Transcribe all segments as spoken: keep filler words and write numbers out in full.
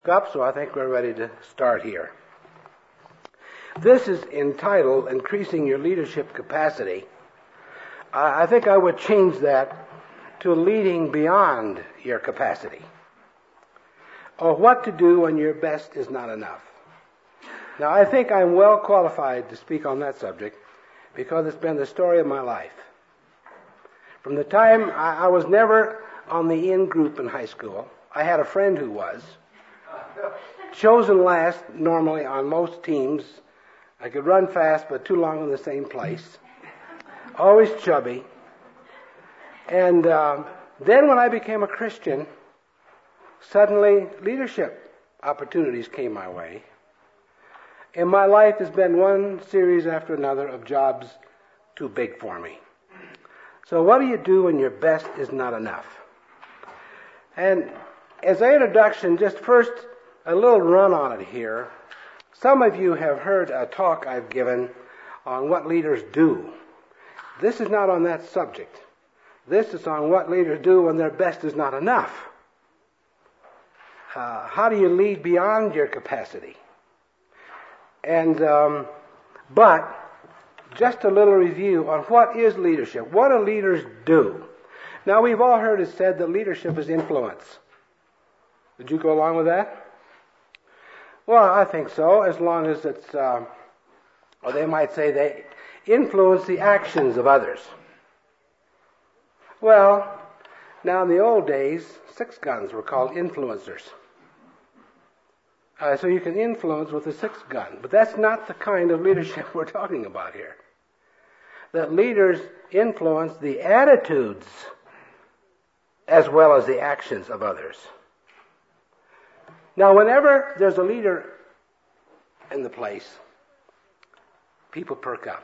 Up, so I think we're ready to start here. This is entitled Increasing Your Leadership Capacity. I think I would change that to Leading Beyond Your Capacity, or What to Do When Your Best Is Not Enough. Now, I think I'm well qualified to speak on that subject because it's been the story of my life. From the time I, I was never on the in group in high school, I had a friend who was. Chosen last, normally, on most teams. I could run fast, but too long in the same place. Always chubby. And uh, then when I became a Christian, suddenly leadership opportunities came my way. And my life has been one series after another of jobs too big for me. So what do you do when your best is not enough? And as an introduction, just first a little run on it here. Some of you have heard a talk I've given on what leaders do. This is not on that subject. This is on what leaders do when their best is not enough. Uh, how do you lead beyond your capacity? And um, but just a little review on what is leadership. What do leaders do? Now, we've all heard it said that leadership is influence. Would you go along with that? Well, I think so, as long as it's, uh, or they might say they influence the actions of others. Well, now in the old days, six guns were called influencers. Uh, so you can influence with a six gun, but that's not the kind of leadership we're talking about here. That leaders influence the attitudes as well as the actions of others. Now, whenever there's a leader in the place, people perk up.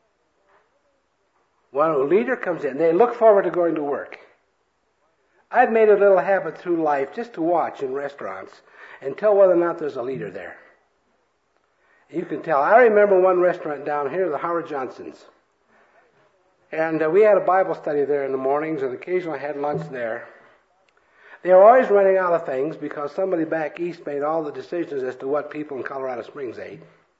When a leader comes in, they look forward to going to work. I've made a little habit through life just to watch in restaurants and tell whether or not there's a leader there. You can tell. I remember one restaurant down here, the Howard Johnsons. And uh, we had a Bible study there in the mornings and occasionally had lunch there. They were always running out of things because somebody back east made all the decisions as to what people in Colorado Springs ate.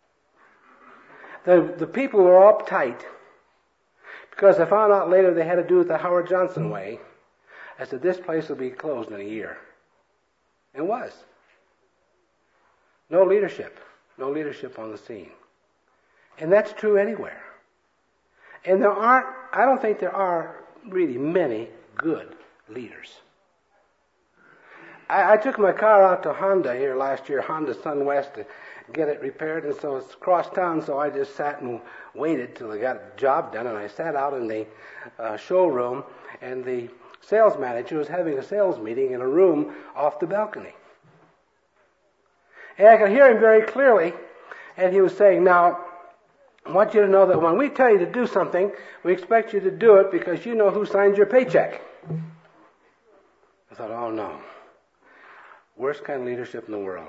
The, the people were uptight because I found out later they had to do it the Howard Johnson way. I said, this place will be closed in a year. And it was. No leadership. No leadership on the scene. And that's true anywhere. And there aren't, I don't think there are really many good leaders. I, I took my car out to Honda here last year, Honda SunWest, to get it repaired, and so it's across town, so I just sat and waited till I got the job done, and I sat out in the uh, showroom, and the sales manager was having a sales meeting in a room off the balcony. And I could hear him very clearly, and he was saying, now, I want you to know that when we tell you to do something, we expect you to do it because you know who signs your paycheck. I thought, oh no. Worst kind of leadership in the world.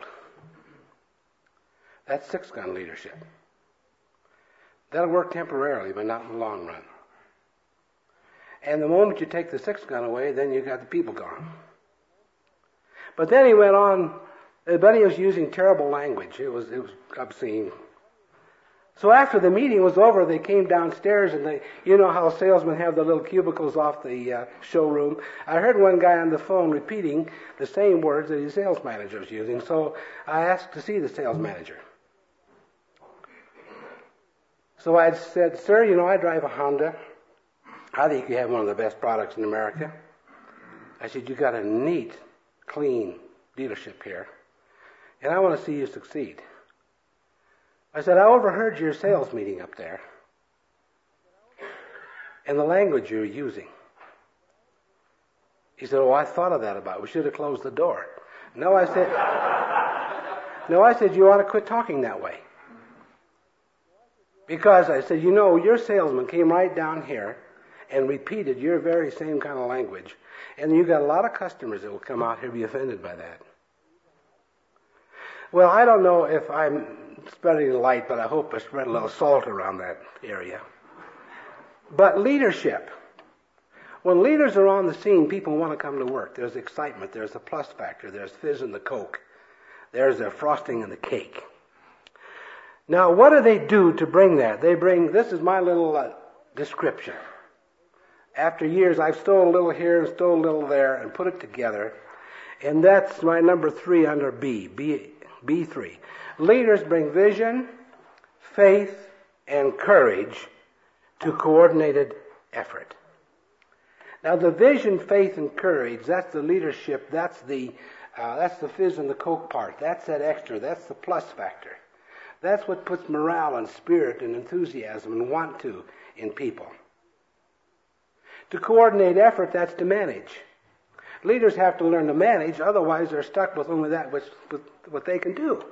That's six-gun leadership. That'll work temporarily, but not in the long run. And the moment you take the six-gun away, then you got the people gone. But then he went on, but he was using terrible language. It was, it was obscene. So after the meeting was over, they came downstairs, and they, you know how salesmen have the little cubicles off the uh, showroom. I heard one guy on the phone repeating the same words that his sales manager was using, so I asked to see the sales manager. So I said, sir, you know, I drive a Honda. I think you have one of the best products in America. I said, you got a neat, clean dealership here, and I want to see you succeed. I said, I overheard your sales meeting up there and the language you're using. He said, oh, I thought of that about it. We should have closed the door. No, I said, no, I said, you ought to quit talking that way. Because I said, you know, your salesman came right down here and repeated your very same kind of language. And you've got a lot of customers that will come out here and be offended by that. Well, I don't know if I'm spreading light, but I hope I spread a little salt around that area. But leadership. When leaders are on the scene, people want to come to work. There's excitement. There's a plus factor. There's fizz in the Coke. There's the frosting and the cake. Now, what do they do to bring that? They bring, this is my little uh, description. After years, I've stole a little here and stole a little there and put it together. And that's my number three under B, B, B three. Leaders bring vision, faith, and courage to coordinated effort. Now, the vision, faith, and courage, that's the leadership, that's the uh, that's the fizz and the coke part. That's that extra, that's the plus factor. That's what puts morale and spirit and enthusiasm and want to in people. To coordinate effort, that's to manage. Leaders have to learn to manage, otherwise they're stuck with only that which with what they can do.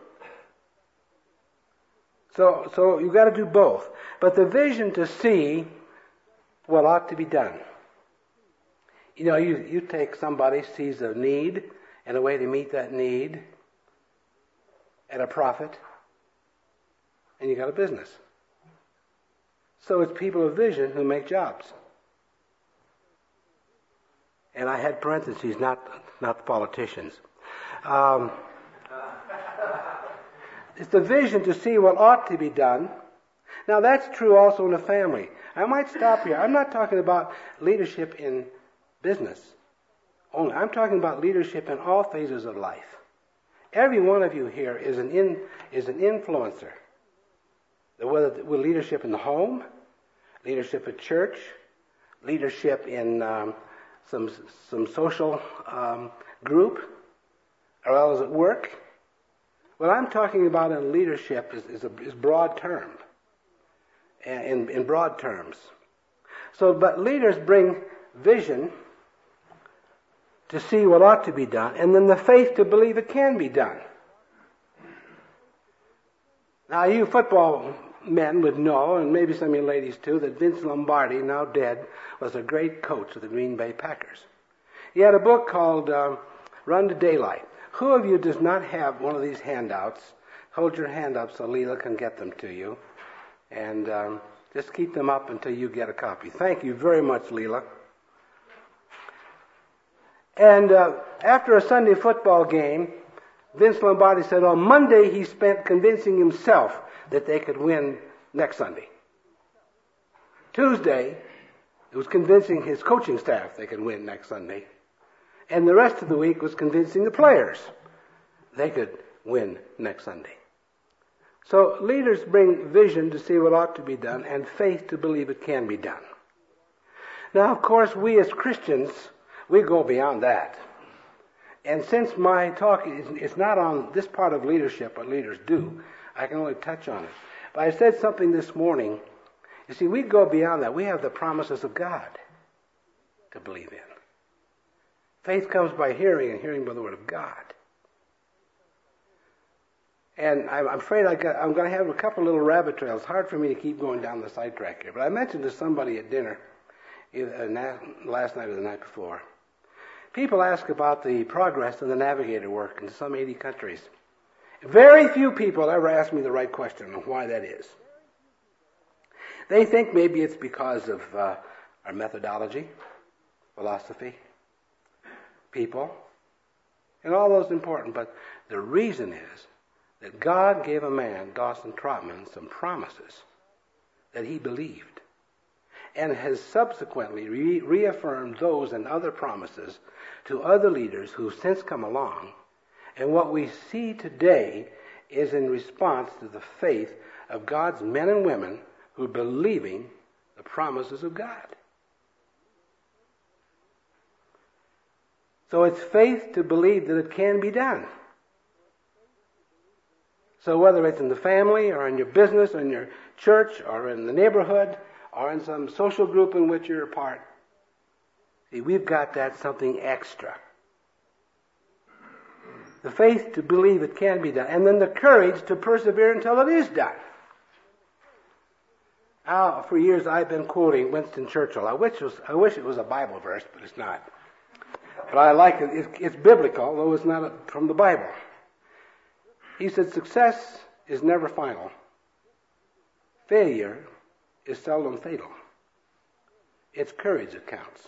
So, so you've got to do both. But the vision to see what ought to be done. You know, you, you take somebody, sees a need, and a way to meet that need, and a profit, and you got a business. So it's people of vision who make jobs. And I had parentheses, not not politicians. Um, it's the vision to see what ought to be done. Now that's true also in a family. I might stop here. I'm not talking about leadership in business only. I'm talking about leadership in all phases of life. Every one of you here is an in, is an influencer. Whether with leadership in the home, leadership at church, leadership in um, some some social um, group, or else at work. What I'm talking about in leadership is, is a is broad term, in, in broad terms. So, but leaders bring vision to see what ought to be done, and then the faith to believe it can be done. Now, you football men would know, and maybe some of you ladies too, that Vince Lombardi, now dead, was a great coach of the Green Bay Packers. He had a book called um, Run to Daylight. Who of you does not have one of these handouts? Hold your hand up so Leela can get them to you. And um, just keep them up until you get a copy. Thank you very much, Leela. And uh, after a Sunday football game, Vince Lombardi said on Monday he spent convincing himself that they could win next Sunday. Tuesday, it was convincing his coaching staff they could win next Sunday. And the rest of the week was convincing the players they could win next Sunday. So leaders bring vision to see what ought to be done and faith to believe it can be done. Now, of course, we as Christians, we go beyond that. And since my talk is, is not on this part of leadership, what leaders do, I can only touch on it. But I said something this morning. You see, we go beyond that. We have the promises of God to believe in. Faith comes by hearing, and hearing by the Word of God. And I'm afraid I got, I'm going to have a couple little rabbit trails. It's hard for me to keep going down the sidetrack here. But I mentioned to somebody at dinner either last night or the night before. People ask about the progress of the Navigator work in some eighty countries. Very few people ever ask me the right question on why that is. They think maybe it's because of uh, our methodology, philosophy, people, and all those important. But the reason is that God gave a man, Dawson Trotman, some promises that he believed, and has subsequently re- reaffirmed those and other promises to other leaders who've since come along. And what we see today is in response to the faith of God's men and women who are believing the promises of God. So it's faith to believe that it can be done. So whether it's in the family or in your business or in your church or in the neighborhood or in some social group in which you're a part, see, we've got that something extra. The faith to believe it can be done, and then the courage to persevere until it is done. Now, for years I've been quoting Winston Churchill. I wish it was, I wish it was a Bible verse, but it's not. But I like it. It's, it's biblical, though it's not a, from the Bible. He said, success is never final. Failure is seldom fatal. It's courage that counts.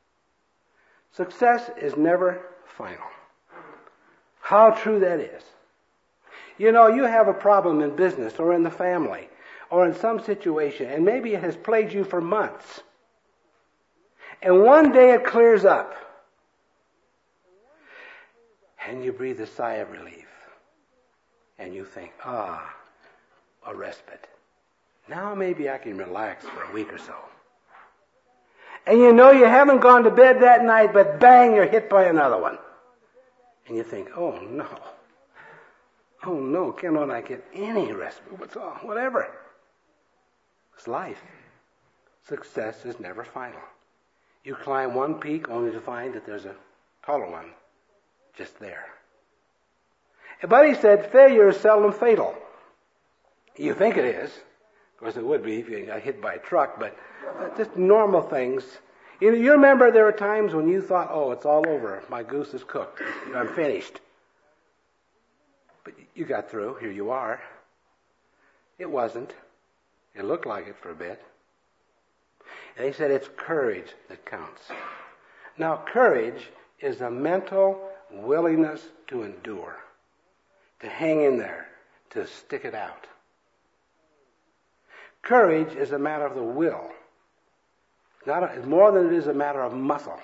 Success is never final. How true that is. You know, you have a problem in business or in the family or in some situation, and maybe it has plagued you for months. And one day it clears up. And you breathe a sigh of relief. And you think, ah, a respite. Now maybe I can relax for a week or so. And you know you haven't gone to bed that night, but bang, you're hit by another one. And you think, oh no. Oh no, cannot I get any respite? What's all, whatever. It's life. Success is never final. You climb one peak only to find that there's a taller one just there. But he said, failure is seldom fatal. You think it is. Of course, it would be if you got hit by a truck, but just normal things. You know, you remember there were times when you thought, oh, it's all over. My goose is cooked. I'm finished. But you got through. Here you are. It wasn't. It looked like it for a bit. And he said it's courage that counts. Now, courage is a mental willingness to endure, to hang in there, to stick it out. Courage is a matter of the will. Not a, it's more than it is a matter of muscle.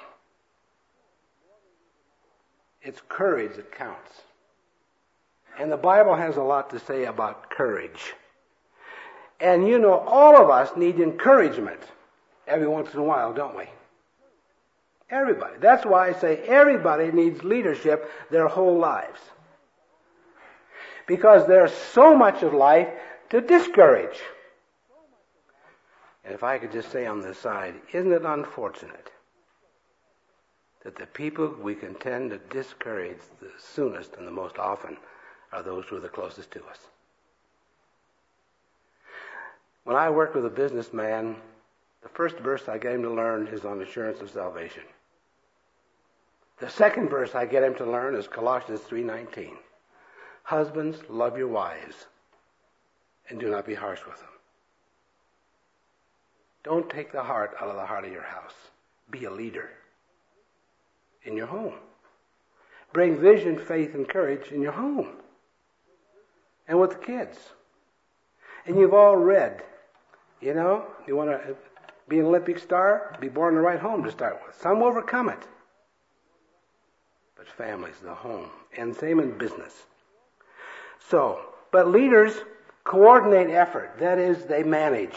It's courage that counts. And the Bible has a lot to say about courage. And you know, all of us need encouragement every once in a while, don't we? Everybody. That's why I say everybody needs leadership their whole lives. Because there's so much of life to discourage. And if I could just say on this side, isn't it unfortunate that the people we can tend to discourage the soonest and the most often are those who are the closest to us? When I work with a businessman, the first verse I get him to learn is on assurance of salvation. The second verse I get him to learn is Colossians three nineteen. Husbands, love your wives, and do not be harsh with them. Don't take the heart out of the heart of your house. Be a leader in your home. Bring vision, faith, and courage in your home. And with the kids. And you've all read, you know, you want to be an Olympic star? Be born in the right home to start with. Some overcome it. But family's the home. And same in business. So, but leaders coordinate effort. That is, they manage.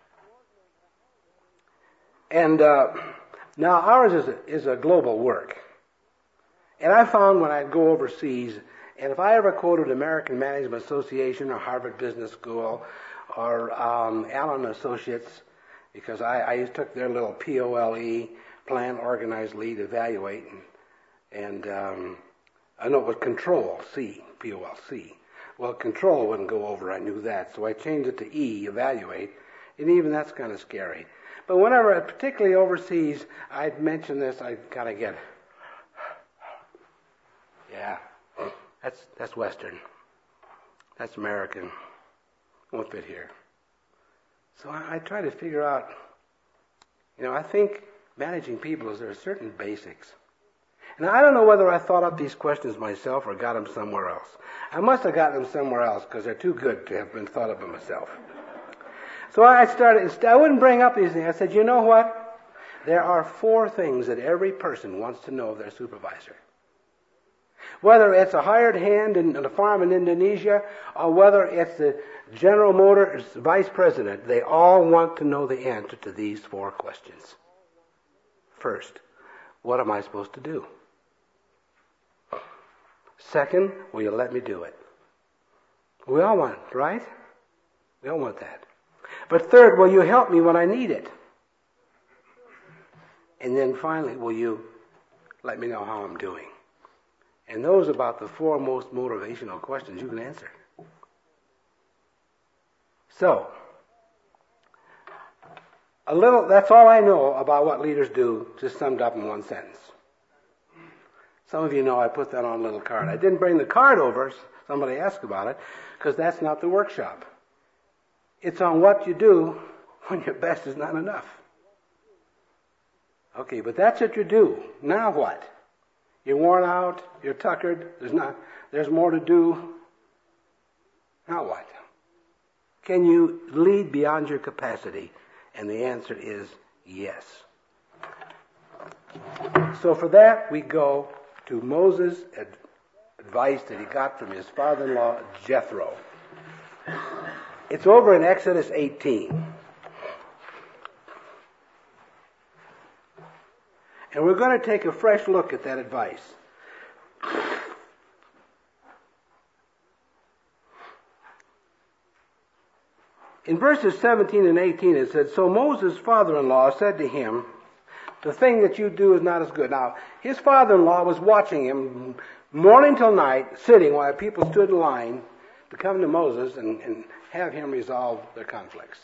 And uh, now ours is a, is a global work. And I found when I go overseas, and if I ever quoted American Management Association or Harvard Business School or um, Allen Associates, because I, I took their little P O L E, plan, organize, lead, evaluate, and, and um, I know it was control, C, P O L C. Well, control wouldn't go over, I knew that, so I changed it to E, evaluate, and even that's kind of scary. But whenever, particularly overseas, I'd mention this, I'd kind of get, yeah, that's that's Western, that's American, won't fit here. So I, I try to figure out, you know, I think managing people is there are certain basics. And I don't know whether I thought up these questions myself or got them somewhere else. I must have gotten them somewhere else because they're too good to have been thought of by myself. So I started, I wouldn't bring up these things. I said, you know what? There are four things that every person wants to know of their supervisor. Whether it's a hired hand in a farm in Indonesia or whether it's the General Motors vice president, they all want to know the answer to these four questions. First, what am I supposed to do? Second, will you let me do it? We all want it, right? We all want that. But third, will you help me when I need it? And then finally, will you let me know how I'm doing? And those are about the four most motivational questions you can answer. So, a little, that's all I know about what leaders do, just summed up in one sentence. Some of you know I put that on a little card. I didn't bring the card over, somebody asked about it, because that's not the workshop. It's on what you do when your best is not enough. Okay, but that's what you do. Now what? You're worn out, you're tuckered, there's not, there's more to do. Now what? Can you lead beyond your capacity? And the answer is yes. So for that, we go to Moses' ad- advice that he got from his father-in-law, Jethro. It's over in Exodus eighteen. And we're going to take a fresh look at that advice. In verses seventeen and eighteen it said, "So Moses' father-in-law said to him, 'The thing that you do is not as good.'" Now, his father-in-law was watching him morning till night, sitting while people stood in line to come to Moses and, and have him resolve their conflicts.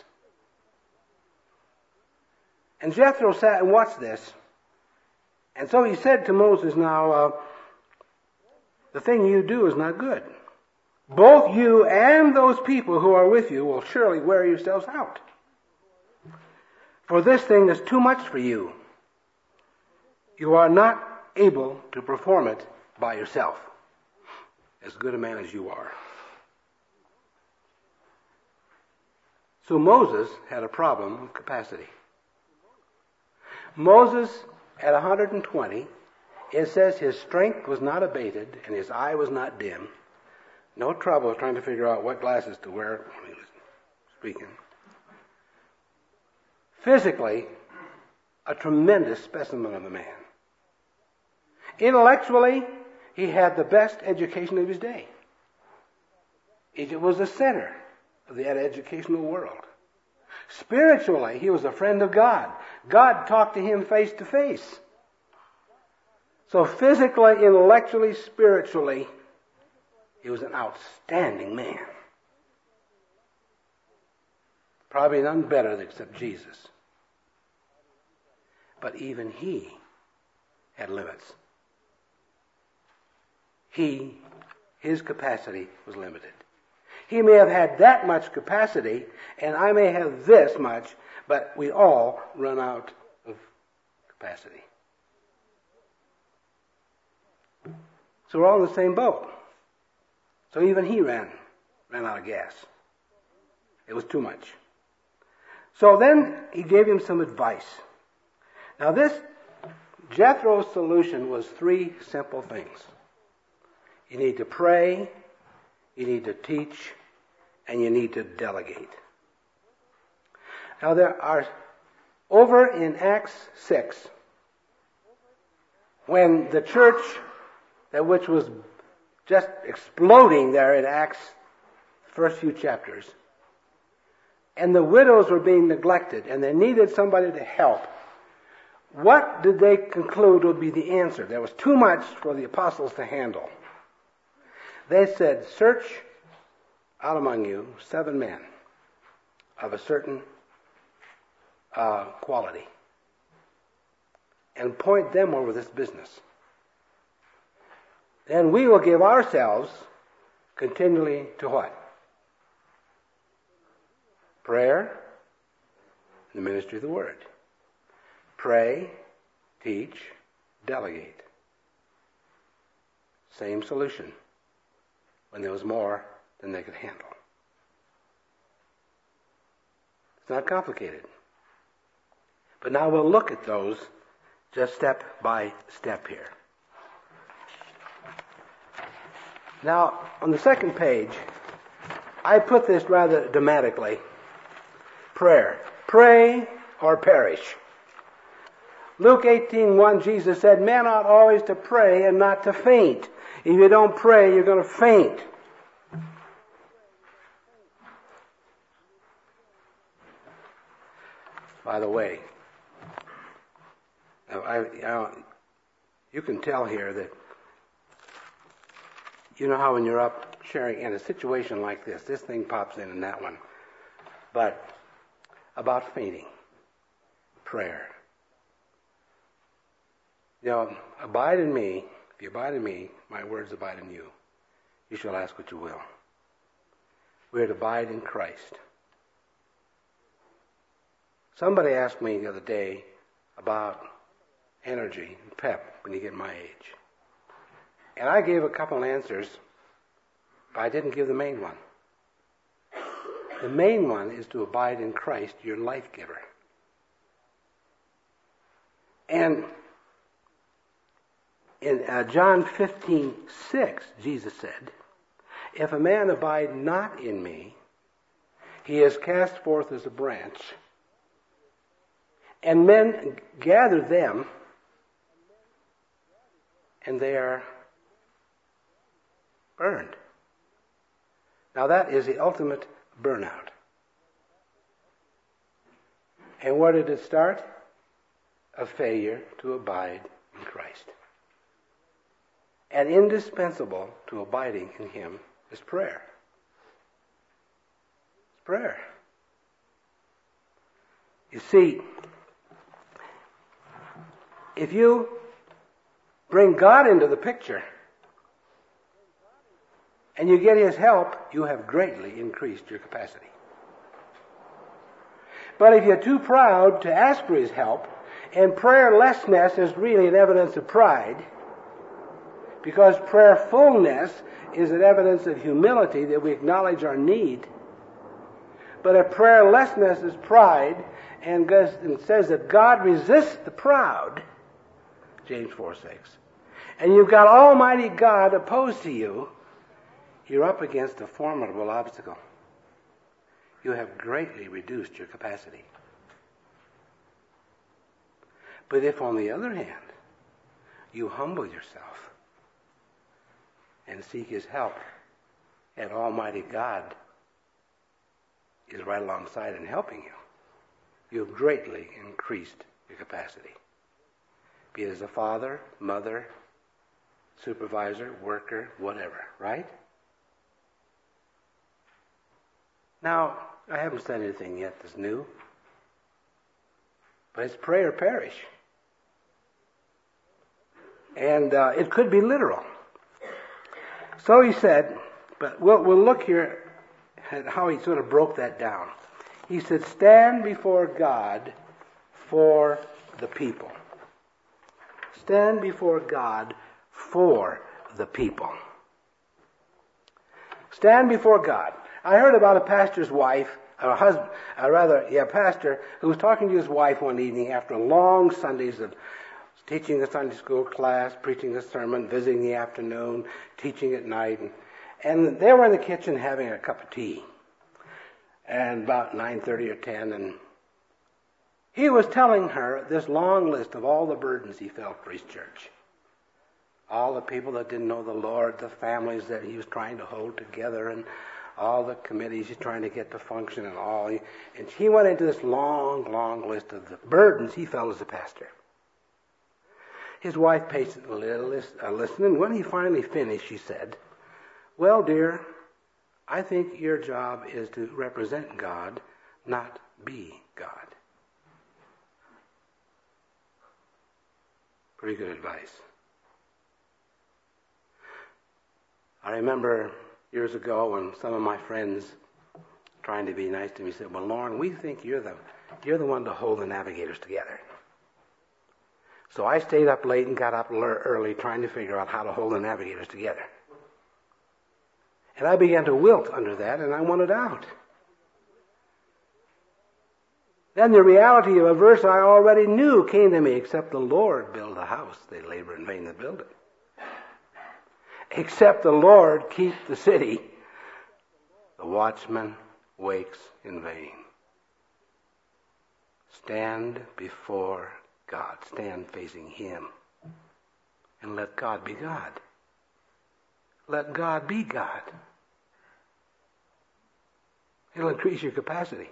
And Jethro sat and watched this. And so he said to Moses, "Now, uh, the thing you do is not good. Both you and those people who are with you will surely wear yourselves out. For this thing is too much for you. You are not able to perform it by yourself, as good a man as you are." So Moses had a problem with capacity. Moses, at one hundred twenty, it says his strength was not abated and his eye was not dim. No trouble trying to figure out what glasses to wear when he was speaking. Physically, a tremendous specimen of a man. Intellectually, he had the best education of his day. Egypt was the center of the educational world. Spiritually, he was a friend of God. God talked to him face to face. So physically, intellectually, spiritually, he was an outstanding man. Probably none better except Jesus. But even he had limits. He, his capacity was limited. He may have had that much capacity, and I may have this much, but we all run out of capacity. So we're all in the same boat. So even he ran, ran out of gas. It was too much. So then he gave him some advice. Now this, Jethro's solution was three simple things. You need to pray, you need to teach, and you need to delegate. Now there are, over in Acts six, when the church, that which was just exploding there in Acts, first few chapters, and the widows were being neglected, and they needed somebody to help, what did they conclude would be the answer? There was too much for the apostles to handle. They said, "Search out among you seven men of a certain uh, quality, and point them over this business. Then we will give ourselves continually to what? Prayer, the ministry of the word. Pray, teach, delegate. Same solution when there was more than they could handle. It's not complicated. But now we'll look at those just step by step here. Now, on the second page, I put this rather dramatically. Prayer. Pray or perish. Luke eighteen one, Jesus said, "Men ought always to pray and not to faint." If you don't pray, you're going to faint. By the way, I, I, you can tell here that, you know how when you're up sharing in a situation like this, this thing pops in and that one. But about fainting, prayer. You know, abide in me. If you abide in me, my words abide in you. You shall ask what you will. We are to abide in Christ. Somebody asked me the other day about energy and pep when you get my age. And I gave a couple of answers, but I didn't give the main one. The main one is to abide in Christ, your life giver. And in uh, John fifteen six, Jesus said, if a man abide not in me, he is cast forth as a branch, and men gather them, and they are burned. Now that is the ultimate burnout. And where did it start? A failure to abide in Christ. And indispensable to abiding in Him is prayer. It's prayer. You see, if you bring God into the picture and you get His help, you have greatly increased your capacity. But if you're too proud to ask for His help, and prayerlessness is really an evidence of pride, because prayerfulness is an evidence of humility that we acknowledge our need. But if prayerlessness is pride, and says that God resists the proud, James four six, and you've got Almighty God opposed to you, you're up against a formidable obstacle. You have greatly reduced your capacity. But if, on the other hand, you humble yourself and seek His help, and Almighty God is right alongside and helping you, you've greatly increased your capacity. Be it as a father, mother, supervisor, worker, whatever, right? Now, I haven't said anything yet that's new, but it's pray or perish. And uh, it could be literal. So he said, but we'll, we'll look here at how he sort of broke that down. He said, stand before God for the people. Stand before God for the people. Stand before God. I heard about a pastor's wife, a husband, uh, rather, yeah, pastor, who was talking to his wife one evening after long Sundays of teaching a Sunday school class, preaching a sermon, visiting the afternoon, teaching at night. And, and they were in the kitchen having a cup of tea. And about nine thirty or ten, and he was telling her this long list of all the burdens he felt for his church. All the people that didn't know the Lord, the families that he was trying to hold together, and all the committees he's trying to get to function and all. And he went into this long, long list of the burdens he felt as a pastor. His wife patiently listened, and when he finally finished, she said, well, dear, I think your job is to represent God, not be God. Pretty good advice. I remember years ago when some of my friends, trying to be nice to me, said, well, Lauren, we think you're the you're the one to hold the navigators together. So I stayed up late and got up early trying to figure out how to hold the navigators together. And I began to wilt under that, and I wanted out. Then the reality of a verse I already knew came to me, except the Lord build a house, they labor in vain that build it. Except the Lord keep the city, the watchman wakes in vain. Stand before God. Stand facing Him. And let God be God. Let God be God. It'll increase your capacity.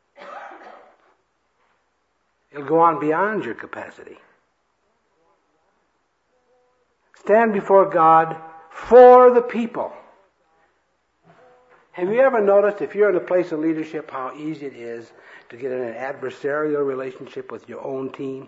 It'll go on beyond your capacity. Stand before God for the people. Have you ever noticed, if you're in a place of leadership, how easy it is to get in an adversarial relationship with your own team?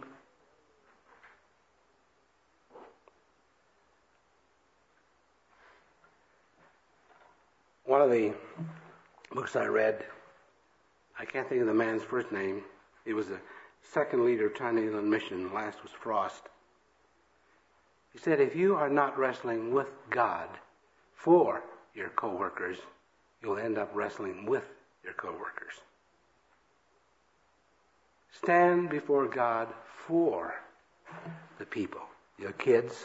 One of the books I read, I can't think of the man's first name. He was the second leader of China Inland Mission. Last was Frost. He said, if you are not wrestling with God for your co-workers, you'll end up wrestling with your co-workers. Stand before God for the people, your kids,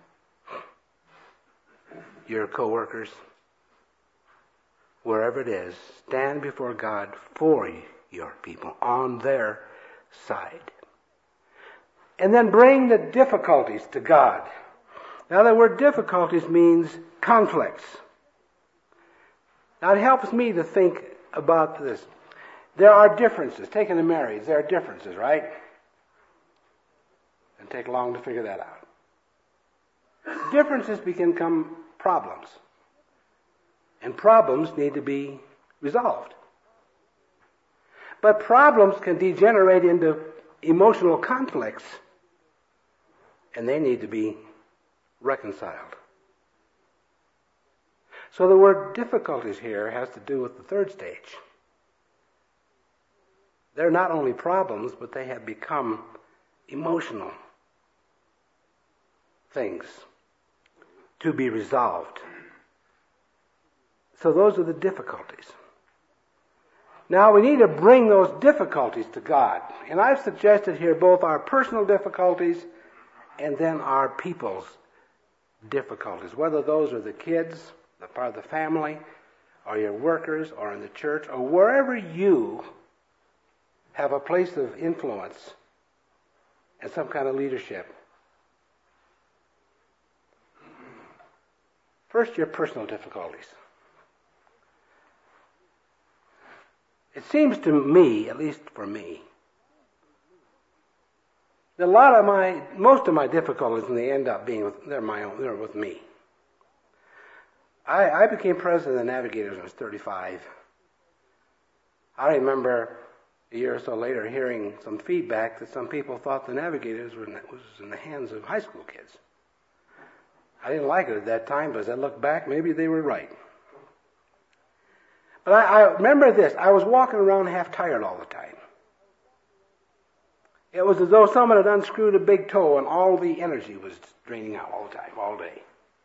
your co-workers, wherever it is. Stand before God for your people, on their side. And then bring the difficulties to God. Now, the word difficulties means conflicts. Now, it helps me to think about this. There are differences. Taking a marriage, there are differences, right? And take long to figure that out. Differences become problems. And problems need to be resolved. But problems can degenerate into emotional conflicts, and they need to be reconciled. So the word difficulties here has to do with the third stage. They're not only problems, but they have become emotional things to be resolved. So those are the difficulties. Now we need to bring those difficulties to God. And I've suggested here both our personal difficulties and then our people's difficulties. Whether those are the kids, the part of the family, or your workers, or in the church, or wherever you have a place of influence and some kind of leadership. First, your personal difficulties. It seems to me, at least for me, that a lot of my, most of my difficulties, when they end up being, with, they're my own, they're with me. I, I became president of the Navigators when I was thirty-five. I remember a year or so later hearing some feedback that some people thought the Navigators were in, was in the hands of high school kids. I didn't like it at that time, but as I look back, maybe they were right. But I, I remember this. I was walking around half tired all the time. It was as though someone had unscrewed a big toe and all the energy was draining out all the time, all day.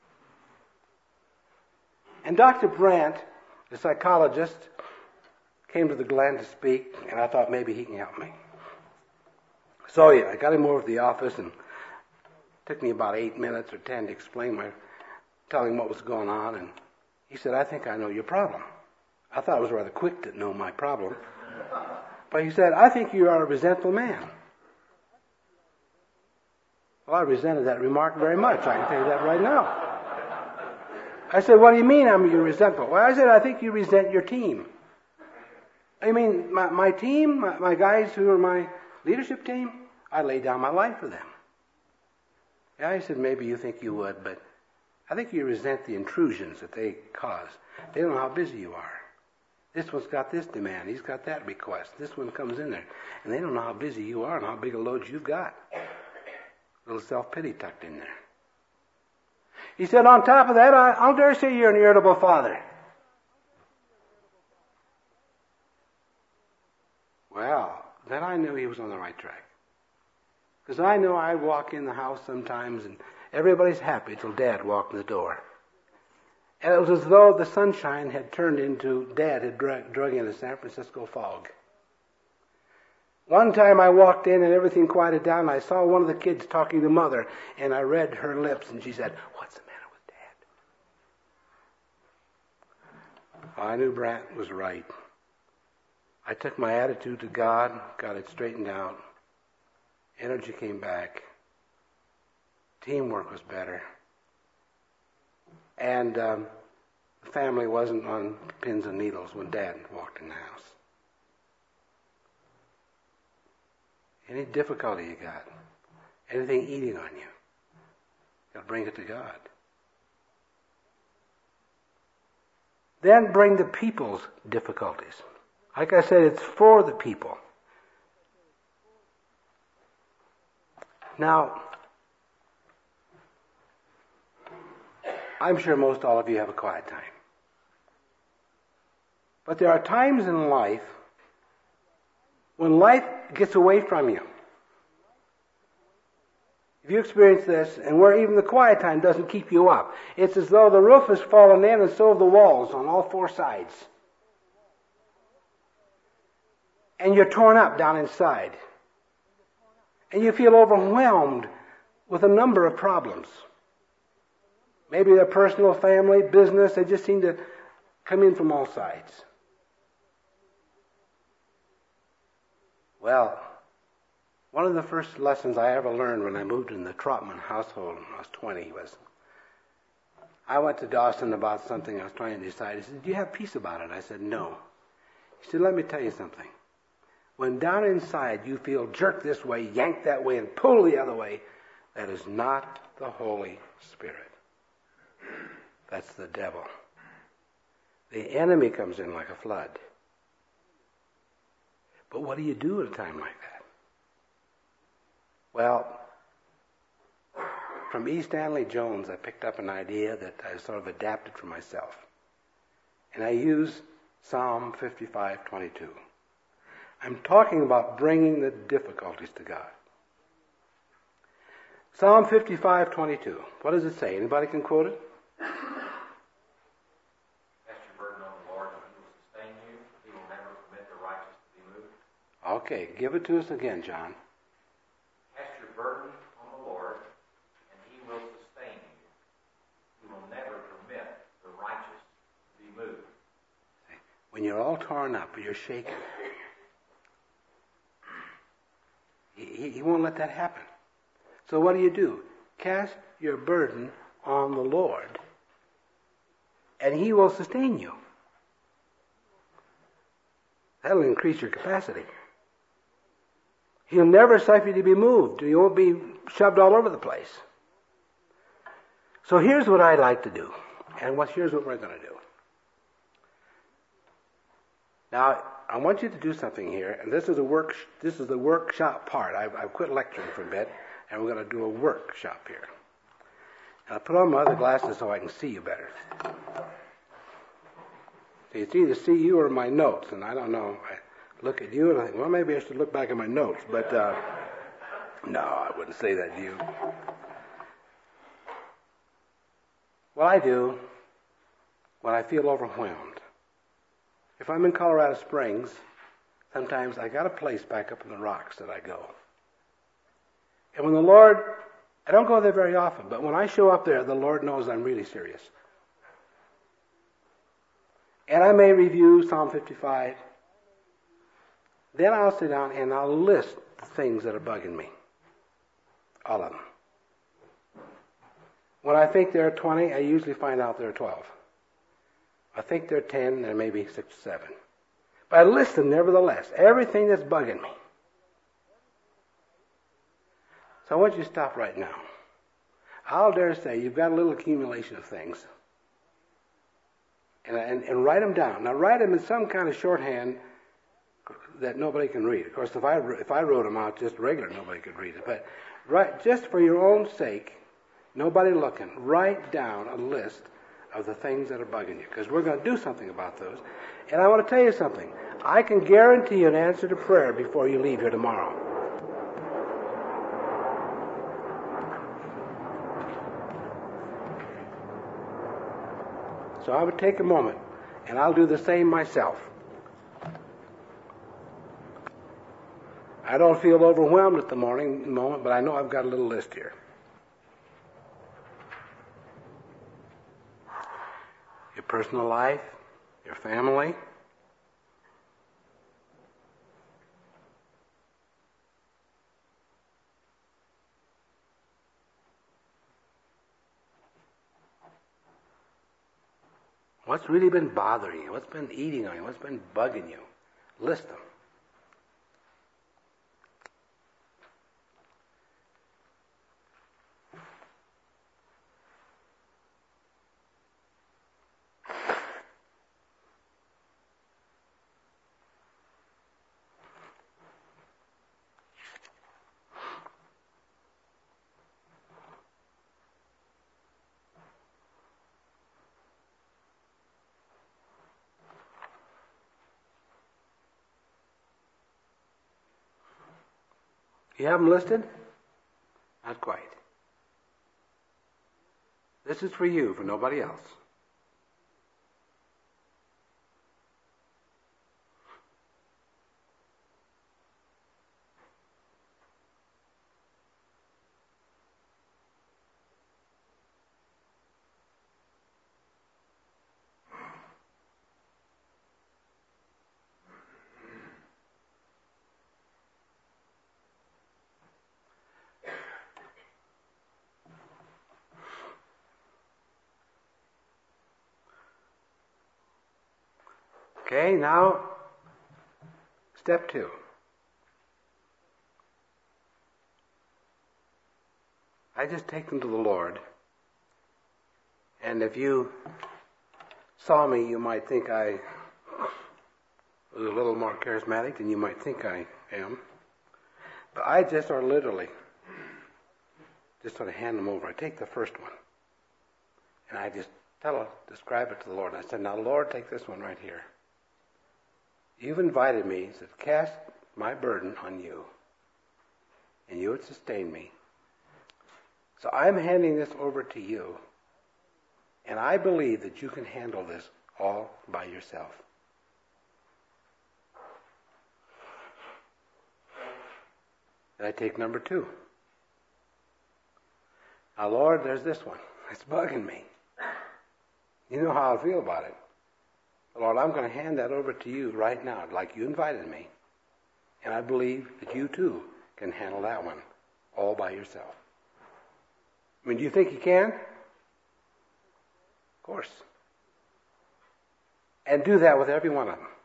And Doctor Brandt, the psychologist, came to the Glen to speak, and I thought maybe he can help me. So yeah, I got him over to the office, and it took me about eight minutes or ten to explain my, tell him what was going on, and he said, "I think I know your problem." I thought it was rather quick to know my problem. But he said, "I think you are a resentful man." Well, I resented that remark very much. I can tell you that right now. I said, "What do you mean I'm you resentful?" Well, I said, "I think you resent your team." I mean, my, my team, my, my guys who are my leadership team, I laid down my life for them. Yeah, I said, "Maybe you think you would, but I think you resent the intrusions that they cause. They don't know how busy you are. This one's got this demand. He's got that request. This one comes in there. And they don't know how busy you are and how big a load you've got. A little self-pity tucked in there." He said, "On top of that, I, I'll dare say you're an irritable father." Well, then I knew he was on the right track. Because I know I walk in the house sometimes and everybody's happy till Dad walked in the door. And it was as though the sunshine had turned into, Dad had drug, drug in a San Francisco fog. One time I walked in and everything quieted down and I saw one of the kids talking to Mother and I read her lips and she said, "What's the matter with Dad?" I knew Brandt was right. I took my attitude to God, got it straightened out. Energy came back. Teamwork was better. And um, the family wasn't on pins and needles when Dad walked in the house. Any difficulty you got, anything eating on you, you got to bring it to God. Then bring the people's difficulties. Like I said, it's for the people. Now, I'm sure most all of you have a quiet time. But there are times in life when life gets away from you. If you experience this, and where even the quiet time doesn't keep you up, it's as though the roof has fallen in and so have the walls on all four sides. and you're torn up down inside. And you feel overwhelmed with a number of problems. Maybe they're personal, family, business. They just seem to come in from all sides. Well, one of the first lessons I ever learned when I moved in the Trotman household when I was twenty was, I went to Dawson about something I was trying to decide. He said, do you have peace about it? I said, no. He said, let me tell you something. When down inside you feel jerked this way, yanked that way, and pulled the other way, that is not the Holy Spirit. That's the devil. The enemy comes in like a flood. But what do you do at a time like that? Well, from E. Stanley Jones, I picked up an idea that I sort of adapted for myself. And I use Psalm fifty-five twenty-two. I'm talking about bringing the difficulties to God. Psalm fifty-five twenty-two. What does it say? Anybody can quote it? Cast your burden on the Lord, and He will sustain you. He will never permit the righteous to be moved. Okay, give it to us again, John. Cast your burden on the Lord, and He will sustain you. He will never permit the righteous to be moved. When you're all torn up, or you're shaken, he, he won't let that happen. So what do you do? Cast your burden on the Lord, and He will sustain you. That'll increase your capacity. He'll never suffer you to be moved. You won't be shoved all over the place. So here's what I'd like to do, and what, here's what we're going to do. Now, I want you to do something here, and this is a work. This is the workshop part. I've, I've quit lecturing for a bit, and we're going to do a workshop here. And I put on my other glasses so I can see you better. So it's either see you or my notes, and I don't know. I look at you and I think, well, maybe I should look back at my notes, but uh, no, I wouldn't say that to you. What I do when I feel overwhelmed, if I'm in Colorado Springs, sometimes I got a place back up in the rocks that I go. And when the Lord, I don't go there very often, but when I show up there, the Lord knows I'm really serious. And I may review Psalm fifty-five. Then I'll sit down and I'll list the things that are bugging me. All of them. When I think there are twenty, I usually find out there are twelve. I think there are ten, there may be six or seven. But I list them nevertheless. Everything that's bugging me. So I want you to stop right now. I'll dare say you've got a little accumulation of things. And, and, and write them down. Now write them in some kind of shorthand that nobody can read. Of course, if I, if I wrote them out just regular, nobody could read it. But write, just for your own sake, nobody looking, write down a list of the things that are bugging you, because we're going to do something about those. And I want to tell you something. I can guarantee you an answer to prayer before you leave here tomorrow. So I would take a moment, and I'll do the same myself. I don't feel overwhelmed at the morning moment, but I know I've got a little list here. Your personal life, your family, what's really been bothering you, what's been eating on you, what's been bugging you. List them. You have them listed? Not quite. This is for you, for nobody else. Okay, now, step two. I just take them to the Lord. And if you saw me, you might think I was a little more charismatic than you might think I am. But I just are literally just sort of hand them over. I take the first one. And I just tell, describe it to the Lord. And I said, now, Lord, take this one right here. You've invited me to cast my burden on you. And you would sustain me. So I'm handing this over to you. And I believe that you can handle this all by yourself. And I take number two. Now, Lord, there's this one. It's bugging me. You know how I feel about it. Lord, I'm going to hand that over to you right now, like you invited me. And I believe that you, too, can handle that one all by yourself. I mean, do you think you can? Of course. And do that with every one of them.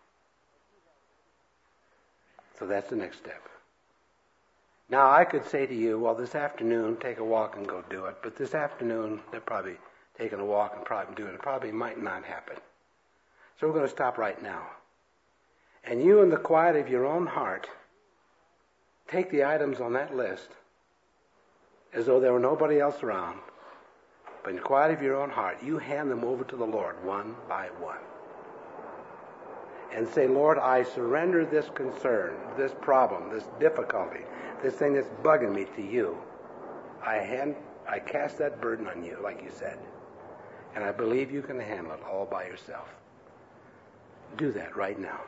So that's the next step. Now, I could say to you, well, this afternoon, take a walk and go do it. But this afternoon, they're probably taking a walk and probably doing it. It probably might not happen. So we're going to stop right now. And you, in the quiet of your own heart, take the items on that list as though there were nobody else around. But in the quiet of your own heart, you hand them over to the Lord one by one. And say, Lord, I surrender this concern, this problem, this difficulty, this thing that's bugging me to you. I hand, I cast that burden on you, like you said. And I believe you can handle it all by yourself. Do that right now.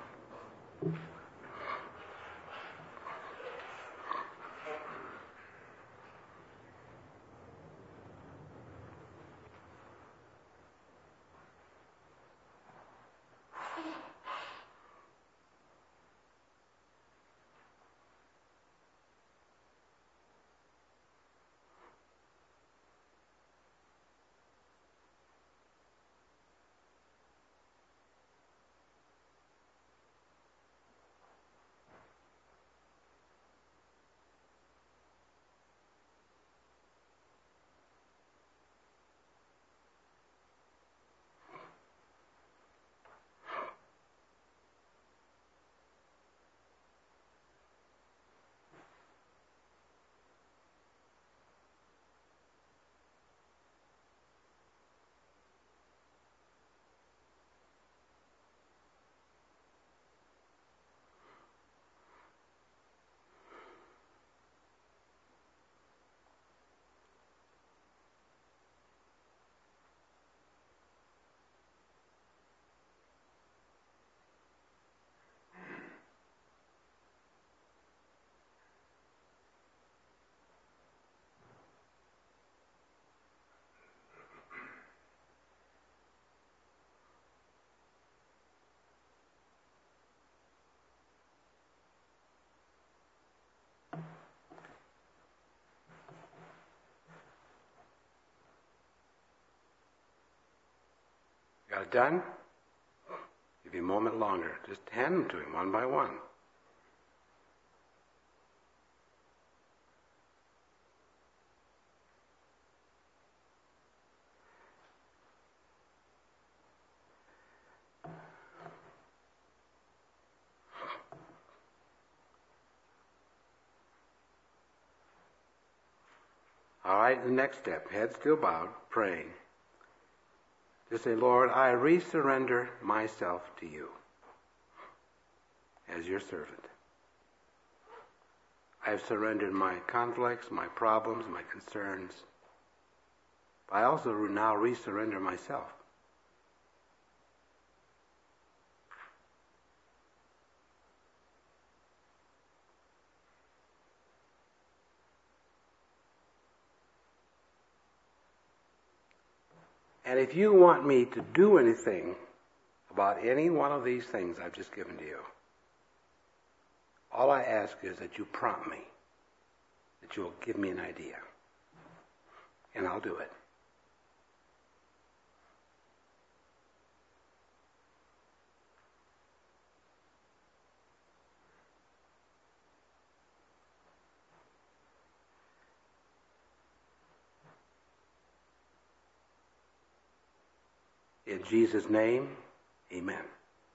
Got it done? Give you a moment longer. Just hand them to him one by one. All right, the next step, head still bowed, praying. Just say, Lord, I resurrender myself to you as your servant. I have surrendered my conflicts, my problems, my concerns. But I also now resurrender myself. And if you want me to do anything about any one of these things I've just given to you, all I ask is that you prompt me, that you will give me an idea, and I'll do it. In Jesus' name, amen.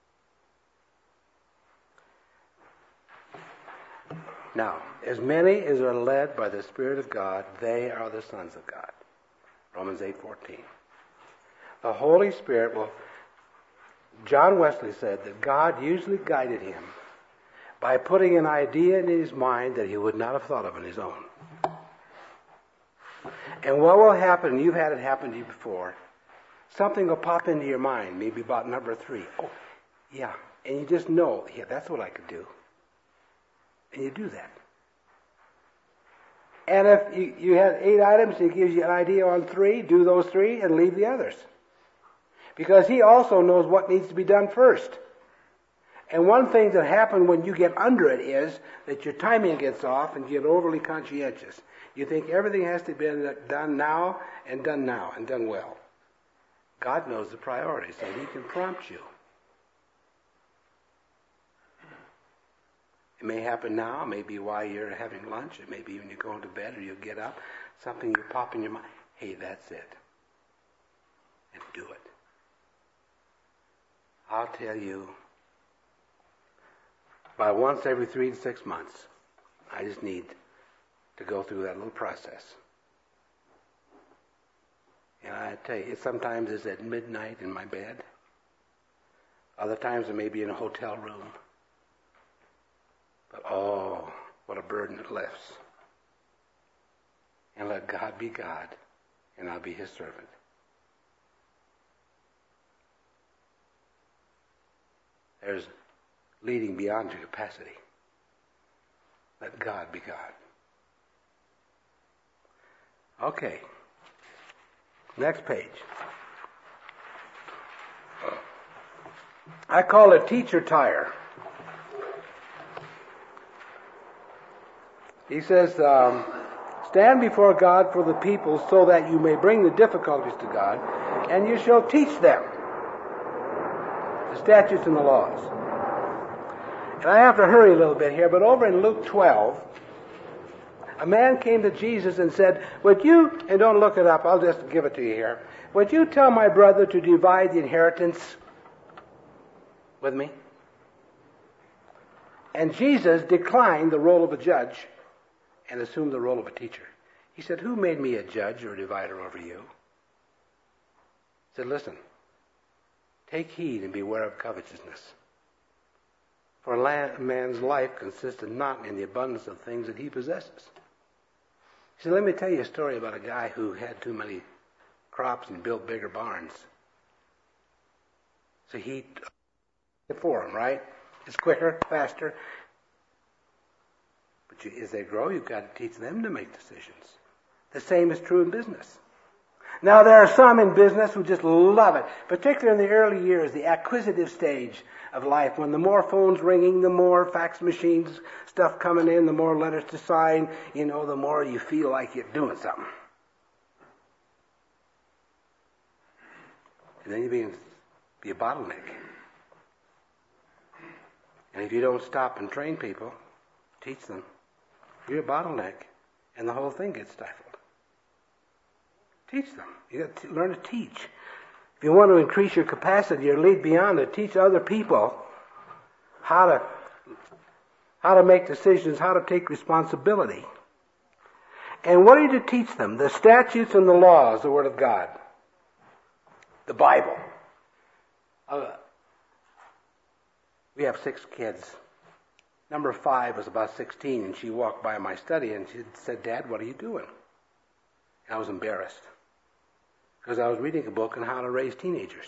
Now, as many as are led by the Spirit of God, they are the sons of God. Romans eight fourteen. The Holy Spirit will... John Wesley said that God usually guided him by putting an idea in his mind that he would not have thought of on his own. And what will happen, you've had it happen to you before, something will pop into your mind, maybe about number three. Oh, yeah. And you just know, yeah, that's what I could do. And you do that. And if you, you have eight items, he gives you an idea on three, do those three and leave the others. Because he also knows what needs to be done first. And one thing that happens when you get under it is that your timing gets off and you get overly conscientious. You think everything has to be done now and done now and done well. God knows the priorities, so he can prompt you. It may happen now, maybe while you're having lunch, it may be when you're going to bed or you get up, something you pop in your mind. Hey, that's it. And do it. I'll tell you, by once every three to six months, I just need to go through that little process. And I tell you, it sometimes is at midnight in my bed. Other times it may be in a hotel room. But oh, what a burden it lifts. And let God be God, and I'll be his servant. There's leading beyond your capacity. Let God be God. Okay. Next page. I call it teacher tire. He says, um, stand before God for the people so that you may bring the difficulties to God, and you shall teach them the statutes and the laws. And I have to hurry a little bit here, but over in Luke twelve, a man came to Jesus and said, would you, and don't look it up, I'll just give it to you here, would you tell my brother to divide the inheritance with me? And Jesus declined the role of a judge and assumed the role of a teacher. He said, who made me a judge or a divider over you? He said, listen, take heed and beware of covetousness. For a man's life consisted not in the abundance of things that he possesses. He said, let me tell you a story about a guy who had too many crops and built bigger barns. So he, for him, right? It's quicker, faster. But you, as they grow, you've got to teach them to make decisions. The same is true in business. Now, there are some in business who just love it, particularly in the early years, the acquisitive stage of life, when the more phones ringing, the more fax machines stuff coming in, the more letters to sign, you know, the more you feel like you're doing something. And then you begin to be a bottleneck. And if you don't stop and train people, teach them, you're a bottleneck, and the whole thing gets stifled. Teach them. You got to learn to teach. If you want to increase your capacity or lead beyond it, teach other people how to how to make decisions, how to take responsibility. And what are you to teach them? The statutes and the laws, the Word of God. The Bible. Uh, we have six kids. Number five was about sixteen, and she walked by my study and she said, Dad, what are you doing? And I was embarrassed because I was reading a book on how to raise teenagers.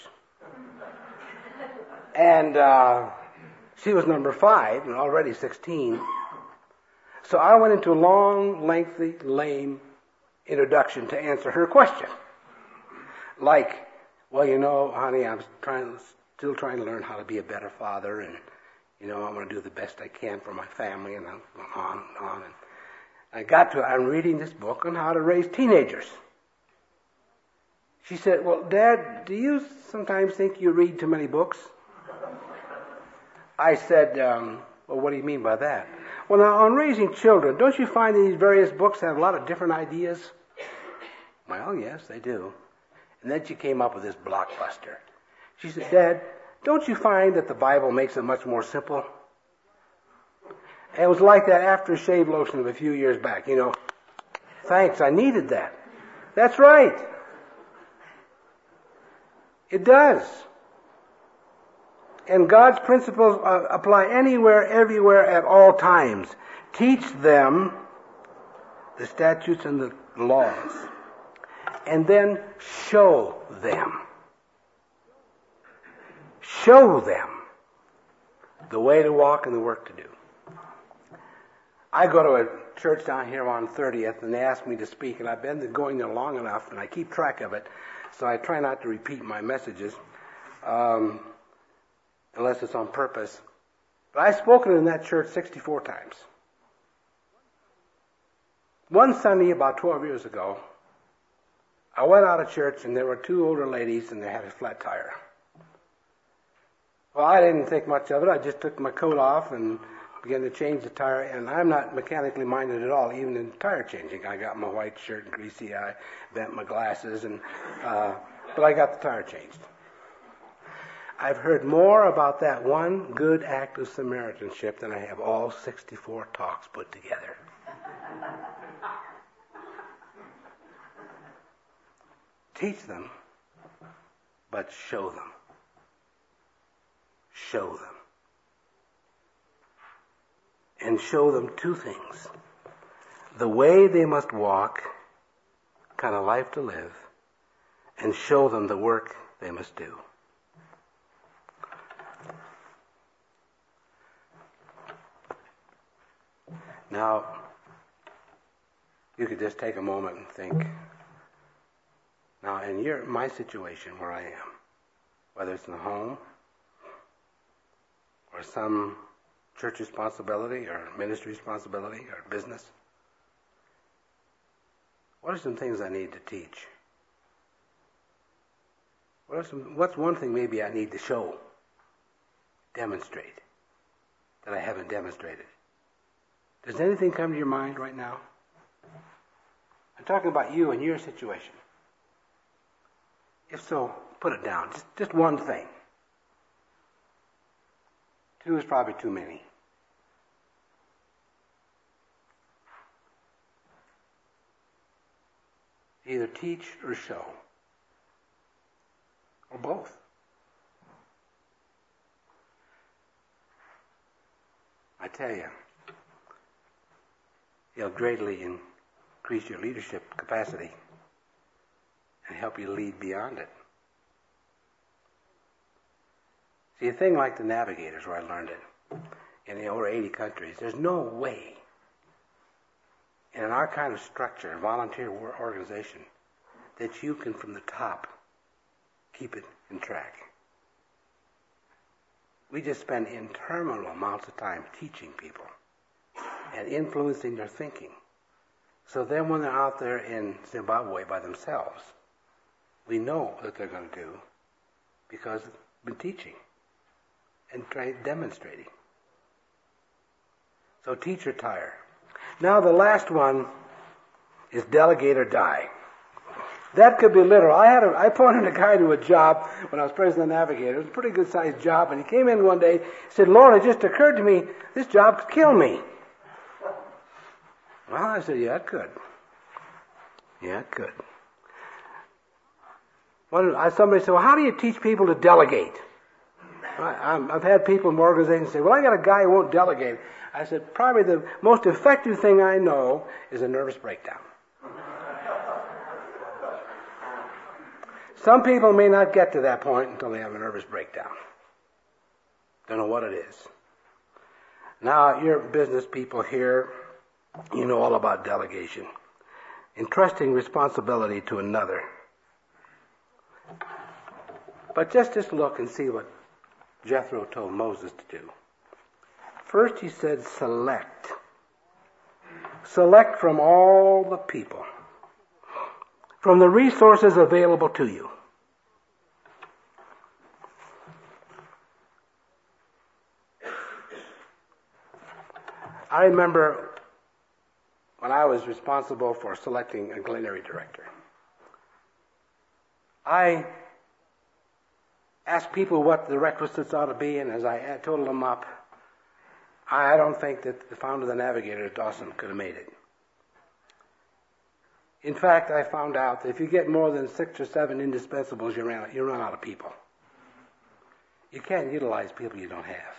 And uh, she was number five and already sixteen. So I went into a long, lengthy, lame introduction to answer her question. Like, well, you know, honey, I'm trying, still trying to learn how to be a better father, and, you know, I'm going to do the best I can for my family, and on and on. And I got to, I'm reading this book on how to raise teenagers. She said, well, Dad, do you sometimes think you read too many books? I said, um, well, what do you mean by that? Well, now, on raising children, don't you find these various books have a lot of different ideas? Well, yes, they do. And then she came up with this blockbuster. She said, Dad, don't you find that the Bible makes it much more simple? And it was like that aftershave lotion of a few years back. You know, thanks, I needed that. That's right. It does. And God's principles uh, apply anywhere, everywhere, at all times. Teach them the statutes and the laws. And then show them. Show them the way to walk and the work to do. I go to a church down here on thirtieth, and they ask me to speak, and I've been going there long enough, and I keep track of it, so I try not to repeat my messages, um, unless it's on purpose. But I've spoken in that church sixty-four times. One Sunday, about twelve years ago, I went out of church, and there were two older ladies, and they had a flat tire. Well, I didn't think much of it. I just took my coat off and began to change the tire, and I'm not mechanically minded at all, even in tire changing. I got my white shirt and greasy eye, bent my glasses, and uh, but I got the tire changed. I've heard more about that one good act of Samaritanship than I have all sixty-four talks put together. Teach them, but show them. Show them. And show them two things. The way they must walk, kind of life to live, and show them the work they must do. Now, you could just take a moment and think, now in your my situation where I am, whether it's in the home, or some church responsibility, or ministry responsibility, or business, what are some things I need to teach? What are some, what's one thing maybe I need to show, demonstrate, that I haven't demonstrated? Does anything come to your mind right now? I'm talking about you and your situation. If so, put it down. Just, just one thing. Two is probably too many. Either teach or show. Or both. I tell you, it'll greatly increase your leadership capacity and help you lead beyond it. See, a thing like the Navigators, where I learned it, in the over eighty countries, there's no way in our kind of structure, volunteer organization, that you can, from the top, keep it in track. We just spend interminable amounts of time teaching people and influencing their thinking. So then when they're out there in Zimbabwe by themselves, we know what they're going to do because we've been teaching and try demonstrating. So teach or tire. Now the last one is delegate or die. That could be literal. I had a, I appointed a guy to a job when I was president of the Navigator. It was a pretty good sized job, and he came in one day and said, Lord, it just occurred to me, this job could kill me. Well, I said, yeah, it could. Yeah, it could. Well, I, somebody said, well, how do you teach people to delegate? I, I've had people in my organization say, well, I got a guy who won't delegate. I said, probably the most effective thing I know is a nervous breakdown. Some people may not get to that point until they have a nervous breakdown. Don't know what it is. Now, you're business people here. You know all about delegation. Entrusting responsibility to another. But just, just look and see what Jethro told Moses to do. First he said, select. Select from all the people. From the resources available to you. I remember when I was responsible for selecting a Glen Eyrie director. I asked people what the requisites ought to be, and as I totaled them up, I don't think that the founder of the Navigator, Dawson, could have made it. In fact, I found out that if you get more than six or seven indispensables, you run, you run out of people. You can't utilize people you don't have.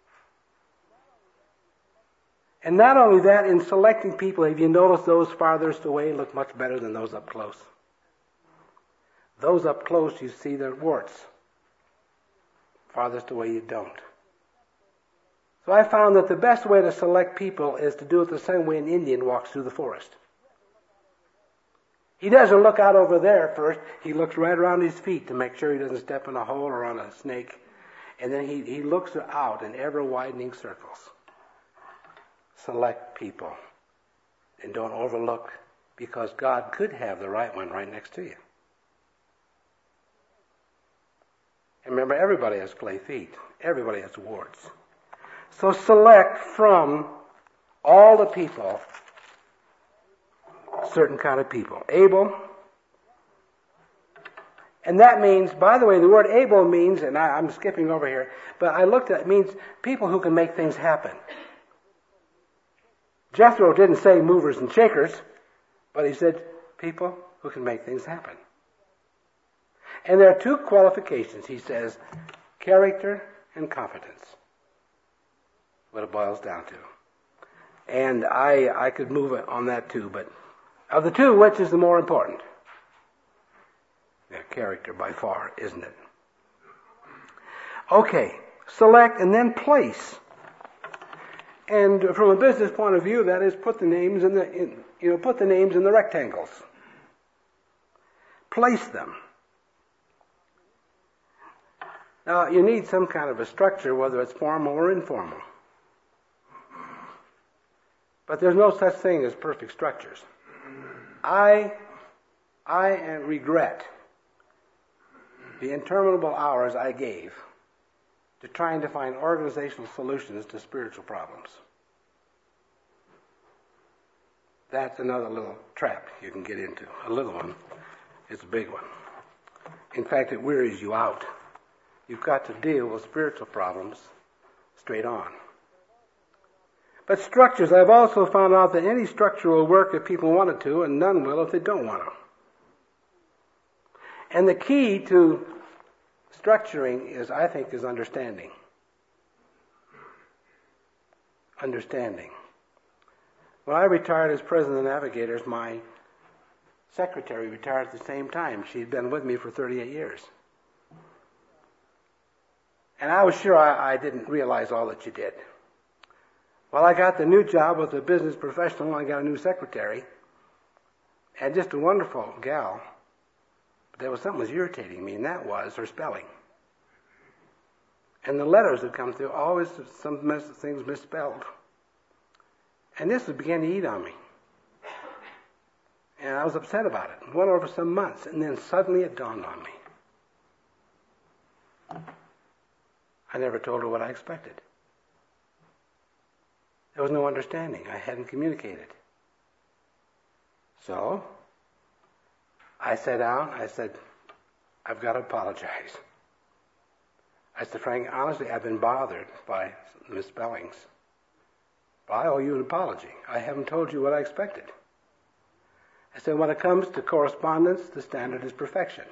And not only that, in selecting people, have you noticed those farthest away look much better than those up close? Those up close, you see their warts. Farthest away, you don't. So I found that the best way to select people is to do it the same way an Indian walks through the forest. He doesn't look out over there first. He looks right around his feet to make sure he doesn't step in a hole or on a snake. And then he, he looks out in ever-widening circles. Select people. And don't overlook, because God could have the right one right next to you. And remember, everybody has clay feet. Everybody has warts. So select from all the people certain kind of people. Able. And that means, by the way, the word able means, and I, I'm skipping over here, but I looked at it, it means people who can make things happen. Jethro didn't say movers and shakers, but he said people who can make things happen. And there are two qualifications, he says, character and competence. What it boils down to. And I, I could move on that too, but of the two, which is the more important? Yeah, character by far, isn't it? Okay, select and then place. And from a business point of view, that is, put the names in the, in, you know, put the names in the rectangles. Place them. Now, you need some kind of a structure, whether it's formal or informal. But there's no such thing as perfect structures. I, I regret the interminable hours I gave to trying to find organizational solutions to spiritual problems. That's another little trap you can get into. A little one. It's a big one. In fact, it wearies you out. You've got to deal with spiritual problems straight on. But structures, I've also found out that any structure will work if people want it to, and none will if they don't want to. And the key to structuring is, I think, is understanding. Understanding. When I retired as president of the Navigators, my secretary retired at the same time. She'd been with me for thirty-eight years. And I was sure I, I didn't realize all that she did. Well, I got the new job with a business professional. I got a new secretary. And just a wonderful gal. But there was something that was irritating me, and that was her spelling. And the letters that come through, always some mis- things misspelled. And this began to eat on me. And I was upset about it. It went over some months, and then suddenly it dawned on me. I never told her what I expected. There was no understanding. I hadn't communicated. So, I sat down. I said, I've got to apologize. I said, Frank, honestly, I've been bothered by misspellings. But I owe you an apology. I haven't told you what I expected. I said, when it comes to correspondence, the standard is perfection.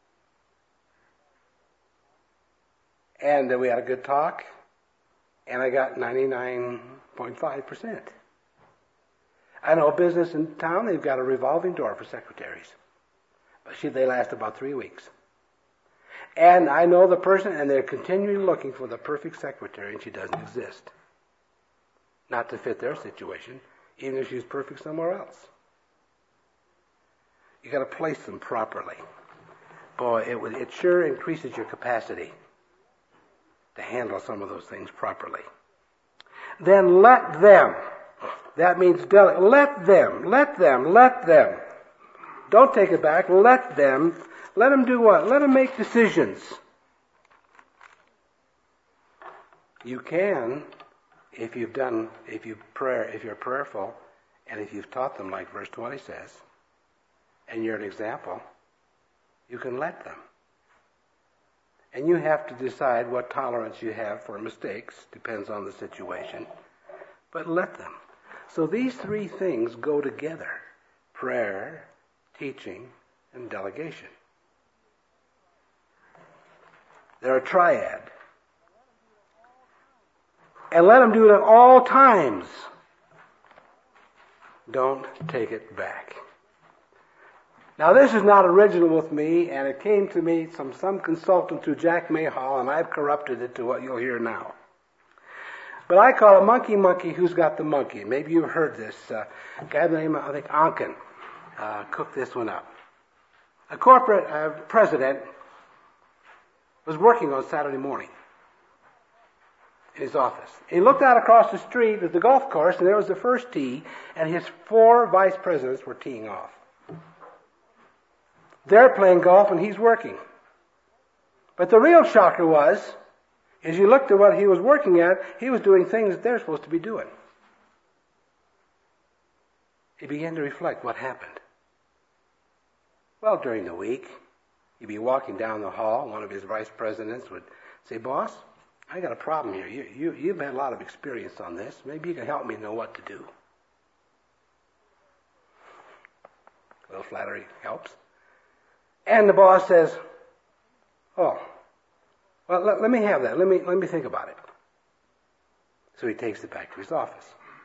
And uh, we had a good talk, and I got ninety-nine point five percent. I know a business in town, they've got a revolving door for secretaries. But she, they last about three weeks. And I know the person, and they're continually looking for the perfect secretary, and she doesn't exist. Not to fit their situation, even if she's perfect somewhere else. You got to place them properly. Boy, it would, it sure increases your capacity to handle some of those things properly. Then let them. That means dele- let them, let them, let them. Don't take it back. Let them. Let them do what? Let them make decisions. You can, if you've done, if you prayer, if you're prayerful, and if you've taught them, like verse twenty says, and you're an example, you can let them. And you have to decide what tolerance you have for mistakes, depends on the situation. But let them. So these three things go together: prayer, teaching, and delegation. They're a triad. And let them do it at all times. Don't take it back. Now, this is not original with me, and it came to me from some consultant through Jack Mayhall, and I've corrupted it to what you'll hear now. But I call it monkey, monkey, who's got the monkey? Maybe you've heard this. Uh, a guy by the name of, I think, Anken uh, cooked this one up. A corporate uh, president was working on Saturday morning in his office. He looked out across the street at the golf course, and there was the first tee, and his four vice presidents were teeing off. They're playing golf, and he's working. But the real shocker was, as you looked at what he was working at, he was doing things that they're supposed to be doing. He began to reflect what happened. Well, during the week, he'd be walking down the hall. One of his vice presidents would say, "Boss, I got a problem here. You, you, you've had a lot of experience on this. Maybe you can help me know what to do." A little flattery helps. And the boss says, "Oh, well, let, let me have that. Let me, let me think about it." So he takes it back to his office.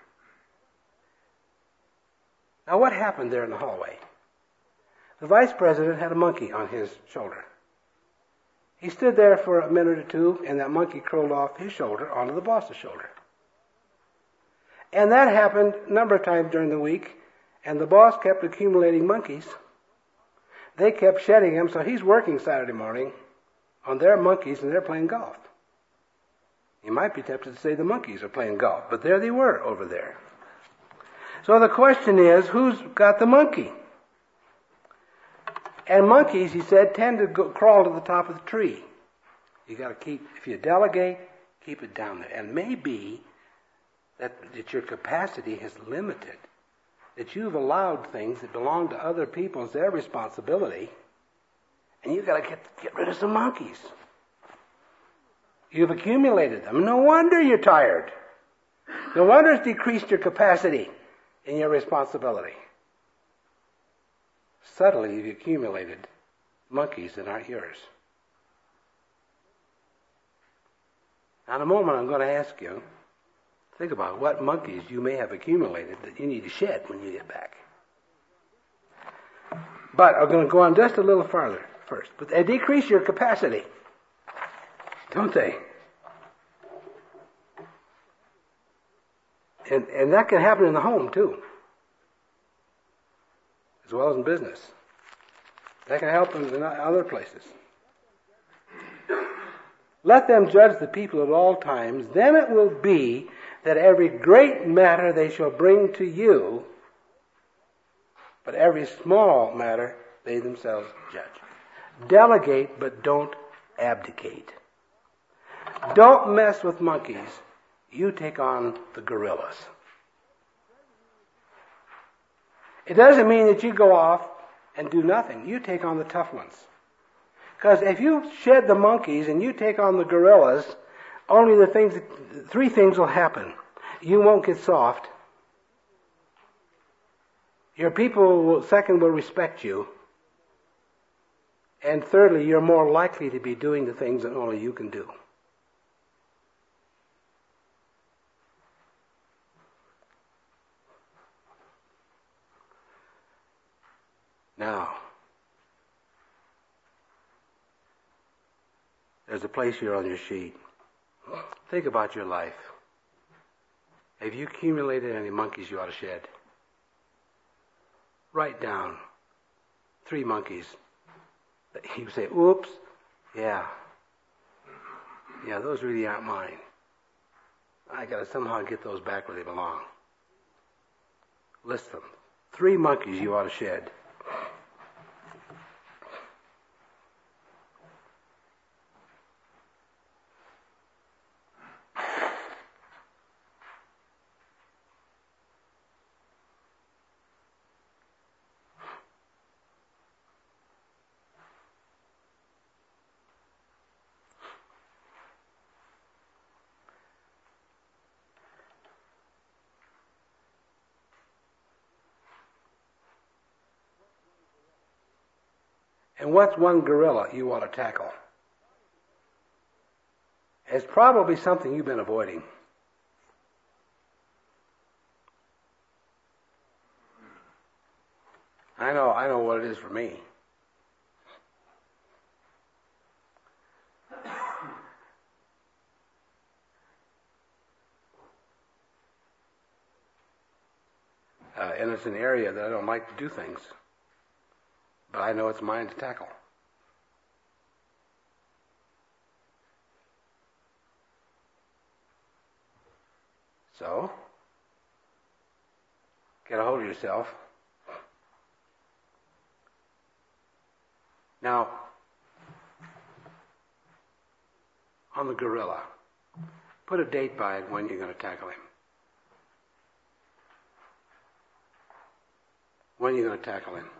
Now, what happened there in the hallway? The vice president had a monkey on his shoulder. He stood there for a minute or two, and that monkey crawled off his shoulder onto the boss's shoulder. And that happened a number of times during the week, and the boss kept accumulating monkeys. They kept shedding him, so he's working Saturday morning on their monkeys, and they're playing golf. You might be tempted to say the monkeys are playing golf, but there they were over there. So the question is, who's got the monkey? And monkeys, he said, tend to go, crawl to the top of the tree. You got to keep, if you delegate, keep it down there. And maybe that, that your capacity is limited, that you've allowed things that belong to other people as their responsibility, and you've got to get, get rid of some monkeys. You've accumulated them. No wonder you're tired. No wonder it's decreased your capacity in your responsibility. Subtly, you've accumulated monkeys that aren't yours. Now, in a moment, I'm going to ask you, think about what monkeys you may have accumulated that you need to shed when you get back. But I'm going to go on just a little farther first. But they decrease your capacity, don't they? And, and that can happen in the home, too, as well as in business. That can happen in other places. Let them judge the people at all times. Then it will be that every great matter they shall bring to you, but every small matter they themselves judge. Delegate, but don't abdicate. Don't mess with monkeys. You take on the gorillas. It doesn't mean that you go off and do nothing. You take on the tough ones. Because if you shed the monkeys and you take on the gorillas, only the things, three things will happen. You won't get soft. Your people, will, second, will respect you. And thirdly, you're more likely to be doing the things that only you can do. Now, there's a place here on your sheet. Think about your life. Have you accumulated any monkeys you ought to shed? Write down three monkeys. You say, oops, yeah. Yeah, those really aren't mine. I got to somehow get those back where they belong. List them. Three monkeys you ought to shed. And what's one gorilla you want to tackle? It's probably something you've been avoiding. I know, I know what it is for me. Uh, and it's an area that I don't like to do things. But I know it's mine to tackle. So, get a hold of yourself. Now, on the gorilla, put a date by it when you're going to tackle him. When are you going to tackle him?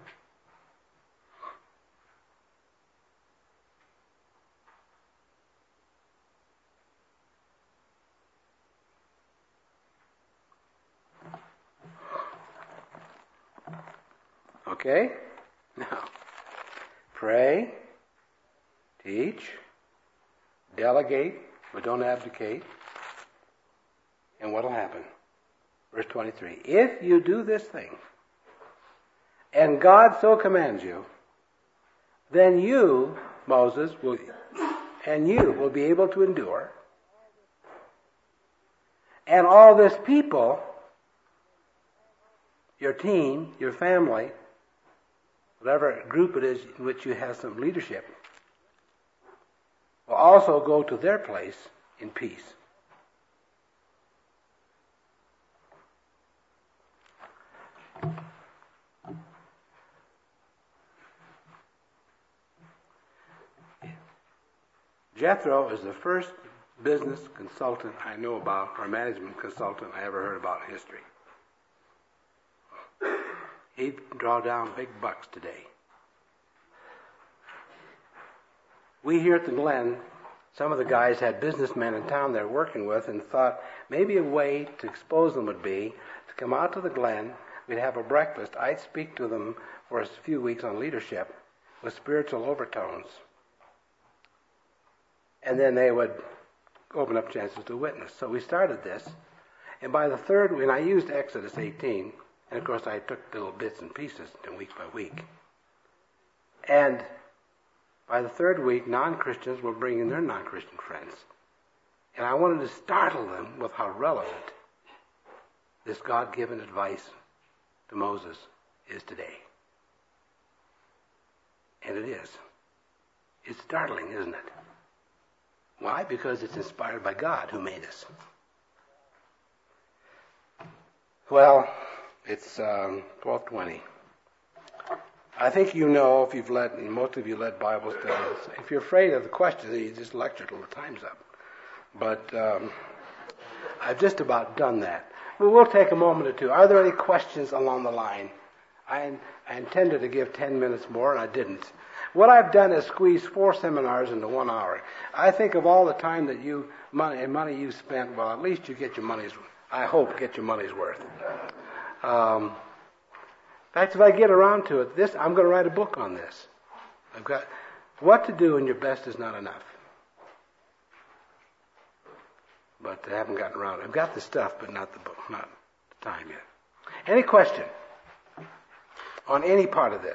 Okay? Now, pray, teach, delegate, but don't abdicate. And what will happen? Verse twenty-three. If you do this thing, and God so commands you, then you, Moses, will, and you will be able to endure. And all this people, your team, your family, whatever group it is in which you have some leadership, will also go to their place in peace. Jethro is the first business consultant I know about, or management consultant I ever heard about in history. He'd draw down big bucks today. We here at the Glen, some of the guys had businessmen in town they're working with and thought maybe a way to expose them would be to come out to the Glen, we'd have a breakfast, I'd speak to them for a few weeks on leadership with spiritual overtones. And then they would open up chances to witness. So we started this. And by the third, when I used Exodus eighteen, and of course I took little bits and pieces week by week. And by the third week, non-Christians were bringing their non-Christian friends. And I wanted to startle them with how relevant this God-given advice to Moses is today. And it is. It's startling, isn't it? Why? Because it's inspired by God who made us. Well, it's um, twelve twenty. I think you know, if you've led, and most of you led Bible studies, if you're afraid of the questions, you just lecture till the time's up. But um, I've just about done that. Well, we'll take a moment or two. Are there any questions along the line? I, I intended to give ten minutes more, and I didn't. What I've done is squeeze four seminars into one hour. I think of all the time that you, money and money you spent, well, at least you get your money's, I hope, get your money's worth. Um, in fact, if I get around to it, this, I'm going to write a book on this. I've got what to do and your best is not enough. But I haven't gotten around to it. I've got the stuff, but not the book, not the time yet. Any question on any part of this?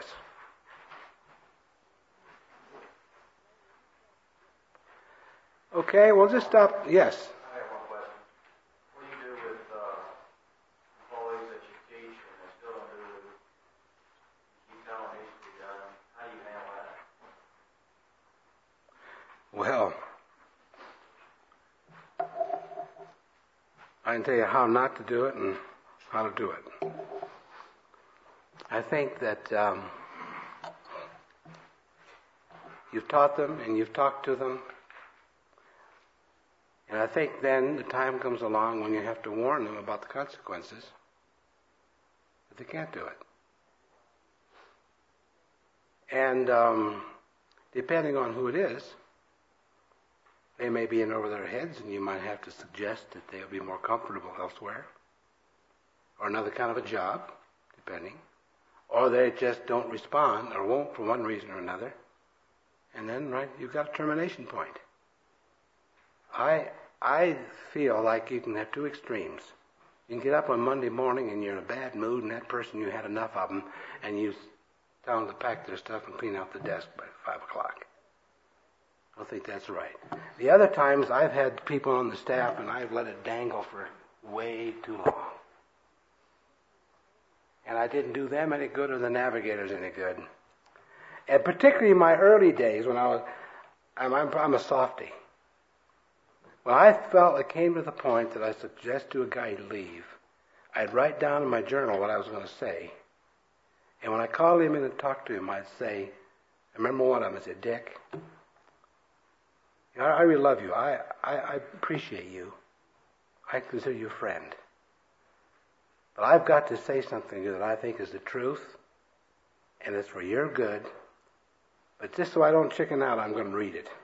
Okay, we'll just stop. Yes. I have one question. What do you do with uh, employees that you teach and they still don't do what you tell them needs to be done? How do you handle that? Well, I can tell you how not to do it and how to do it. I think that um, you've taught them and you've talked to them. And I think then the time comes along when you have to warn them about the consequences, but they can't do it. And um, depending on who it is, they may be in over their heads, and you might have to suggest that they'll be more comfortable elsewhere, or another kind of a job, depending. or they just don't respond or won't for one reason or another. And then, right, you've got a termination point. I I feel like you can have two extremes. You can get up on Monday morning and you're in a bad mood, and that person, you had enough of them, and you tell them to pack their stuff and clean out the desk by five o'clock. I don't think that's right. The other times I've had people on the staff and I've let it dangle for way too long. And I didn't do them any good or the navigators any good. And particularly in my early days when I was, I'm, I'm, I'm a softy. When I felt it came to the point that I suggest to a guy to leave, I'd write down in my journal what I was going to say. And when I called him in and talked to him, I'd say, I remember one of them, I said, Dick, you know, I really love you. I, I, I appreciate you. I consider you a friend. But I've got to say something that I think is the truth, and it's for your good. But just so I don't chicken out, I'm going to read it.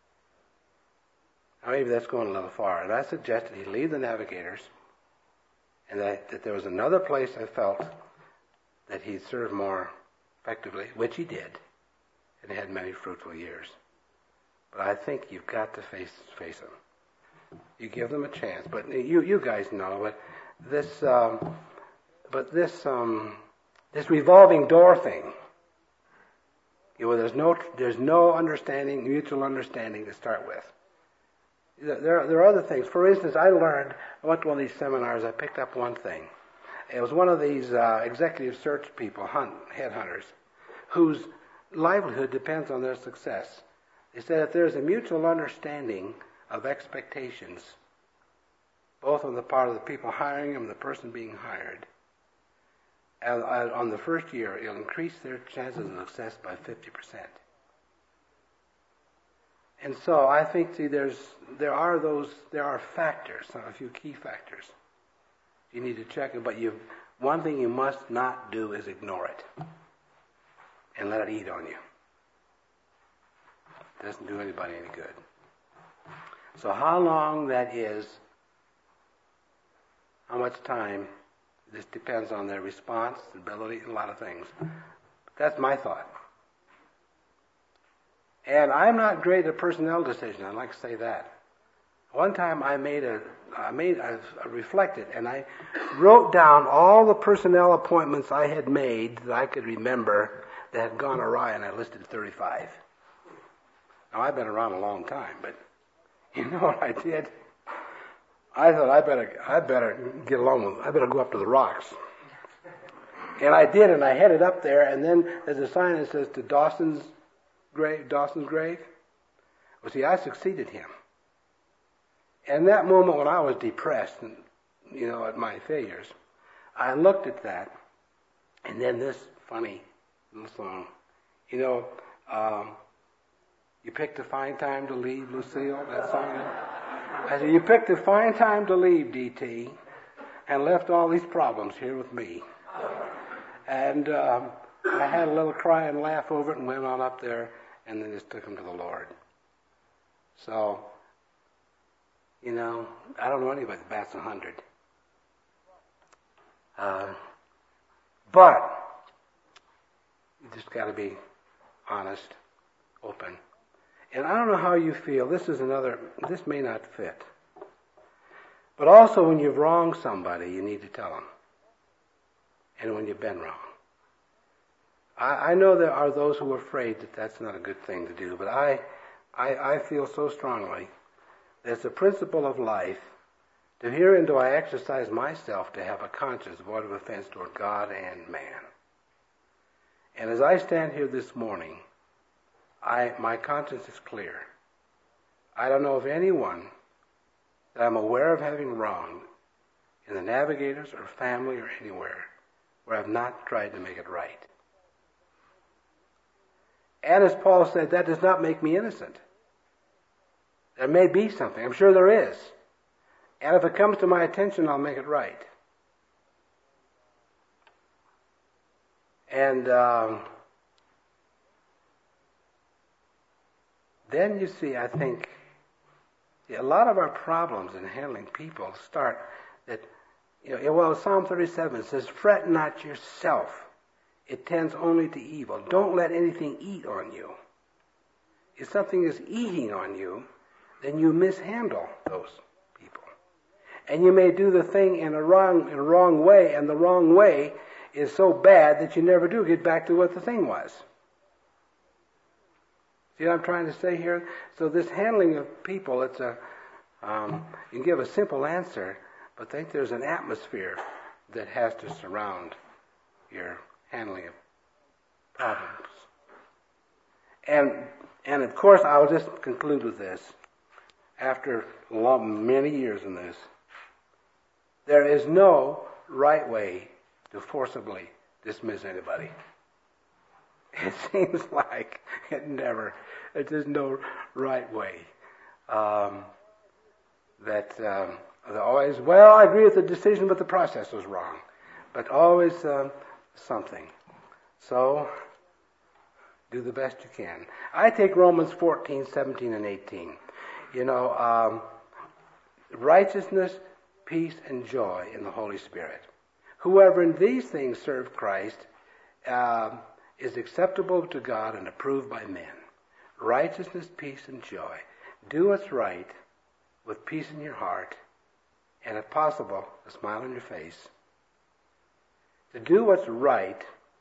Now, maybe that's going a little far. And I suggested he leave the navigators, and that, that there was another place I felt that he'd serve more effectively, which he did, and he had many fruitful years. But I think you've got to face face them. You give them a chance. But you you guys know, but this um, but this um, this revolving door thing. You know, there's no there's no understanding, mutual understanding to start with. There there are other things. For instance, I learned. I went to one of these seminars. I picked up one thing. It was one of these uh, executive search people, hunt headhunters, whose livelihood depends on their success. They said if there's a mutual understanding of expectations, both on the part of the people hiring them and the person being hired, and on the first year, it'll increase their chances of success by fifty percent. And so I think, see, there's there are those there are factors, a few key factors. You need to check it, but you one thing you must not do is ignore it and let it eat on you. It doesn't do anybody any good. So how long that is, how much time, this depends on their response, ability, and a lot of things. That's my thought. And I'm not great at personnel decisions. I'd like to say that. One time I made a, I made, I reflected, and I wrote down all the personnel appointments I had made that I could remember that had gone awry, and I listed thirty-five. Now I've been around a long time, but you know what I did? I thought I better, I better get along with, I better go up to the rocks. And I did, and I headed up there, and then there's a sign that says to Dawson's grave, Dawson's grave. Well, see, I succeeded him. And that moment when I was depressed, and, you know, at my failures, I looked at that, and then this funny little song, you know, um, you picked a fine time to leave, Lucille, that song. I said, you picked a fine time to leave, D T, and left all these problems here with me. And um, I had a little cry and laugh over it and went on up there, and then just took him to the Lord. So, you know, I don't know anybody that bats a hundred. Uh, but you just got to be honest, open. And I don't know how you feel. This is another, this may not fit. But also when you've wronged somebody, you need to tell them. And when you've been wrong. I, I know there are those who are afraid that that's not a good thing to do, but I, I, I feel so strongly that it's a principle of life to herein do I exercise myself to have a conscience void of offense toward God and man. And as I stand here this morning, I, my conscience is clear. I don't know of anyone that I'm aware of having wronged in the Navigators or family or anywhere where I've not tried to make it right. And as Paul said, that does not make me innocent. There may be something. I'm sure there is. And if it comes to my attention, I'll make it right. And um, then you see, I think, a lot of our problems in handling people start that, you know, well, Psalm thirty-seven says, fret not yourself it tends only to evil. Don't let anything eat on you. If something is eating on you, then you mishandle those people. And you may do the thing in a wrong, in a wrong way, and the wrong way is so bad that you never do get back to what the thing was. See what I'm trying to say here? So this handling of people, it's a, um, you can give a simple answer, but I think there's an atmosphere that has to surround your handling of problems. And and of course, I'll just conclude with this. After long, many years in this, there is no right way to forcibly dismiss anybody. It seems like it never, there's no right way. Um, that um, always, well, I agree with the decision, but the process was wrong. But always um, something. So, do the best you can. I take Romans fourteen, seventeen, and eighteen. You know, um, righteousness, peace, and joy in the Holy Spirit. Whoever in these things serve Christ uh, is acceptable to God and approved by men. Righteousness, peace, and joy. Do what's right with peace in your heart, and if possible, a smile on your face. To do what's right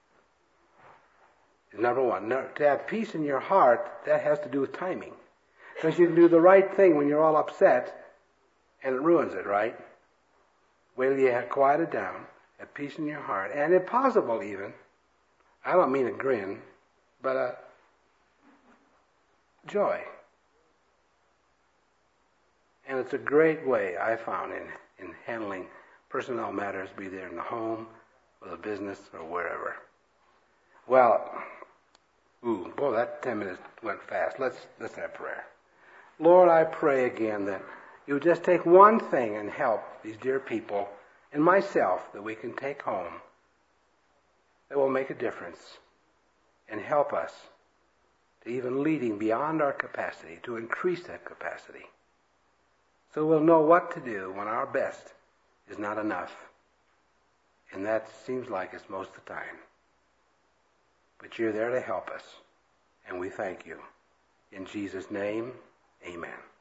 is number one. No, to have peace in your heart, that has to do with timing. Because you can do the right thing when you're all upset, and it ruins it, right? Wait till you have quieted down, have peace in your heart, and if possible even, I don't mean a grin, but a joy. And it's a great way, I found, in, in handling personnel matters, be there in the home, or the business, or wherever. Well, ooh, boy, that ten minutes went fast. Let's let's have prayer. Lord, I pray again that you would just take one thing and help these dear people and myself that we can take home that will make a difference and help us to even leading beyond our capacity, to increase that capacity. So we'll know what to do when our best is not enough. And that seems like it's most of the time. But you're there to help us. And we thank you. In Jesus' name, amen.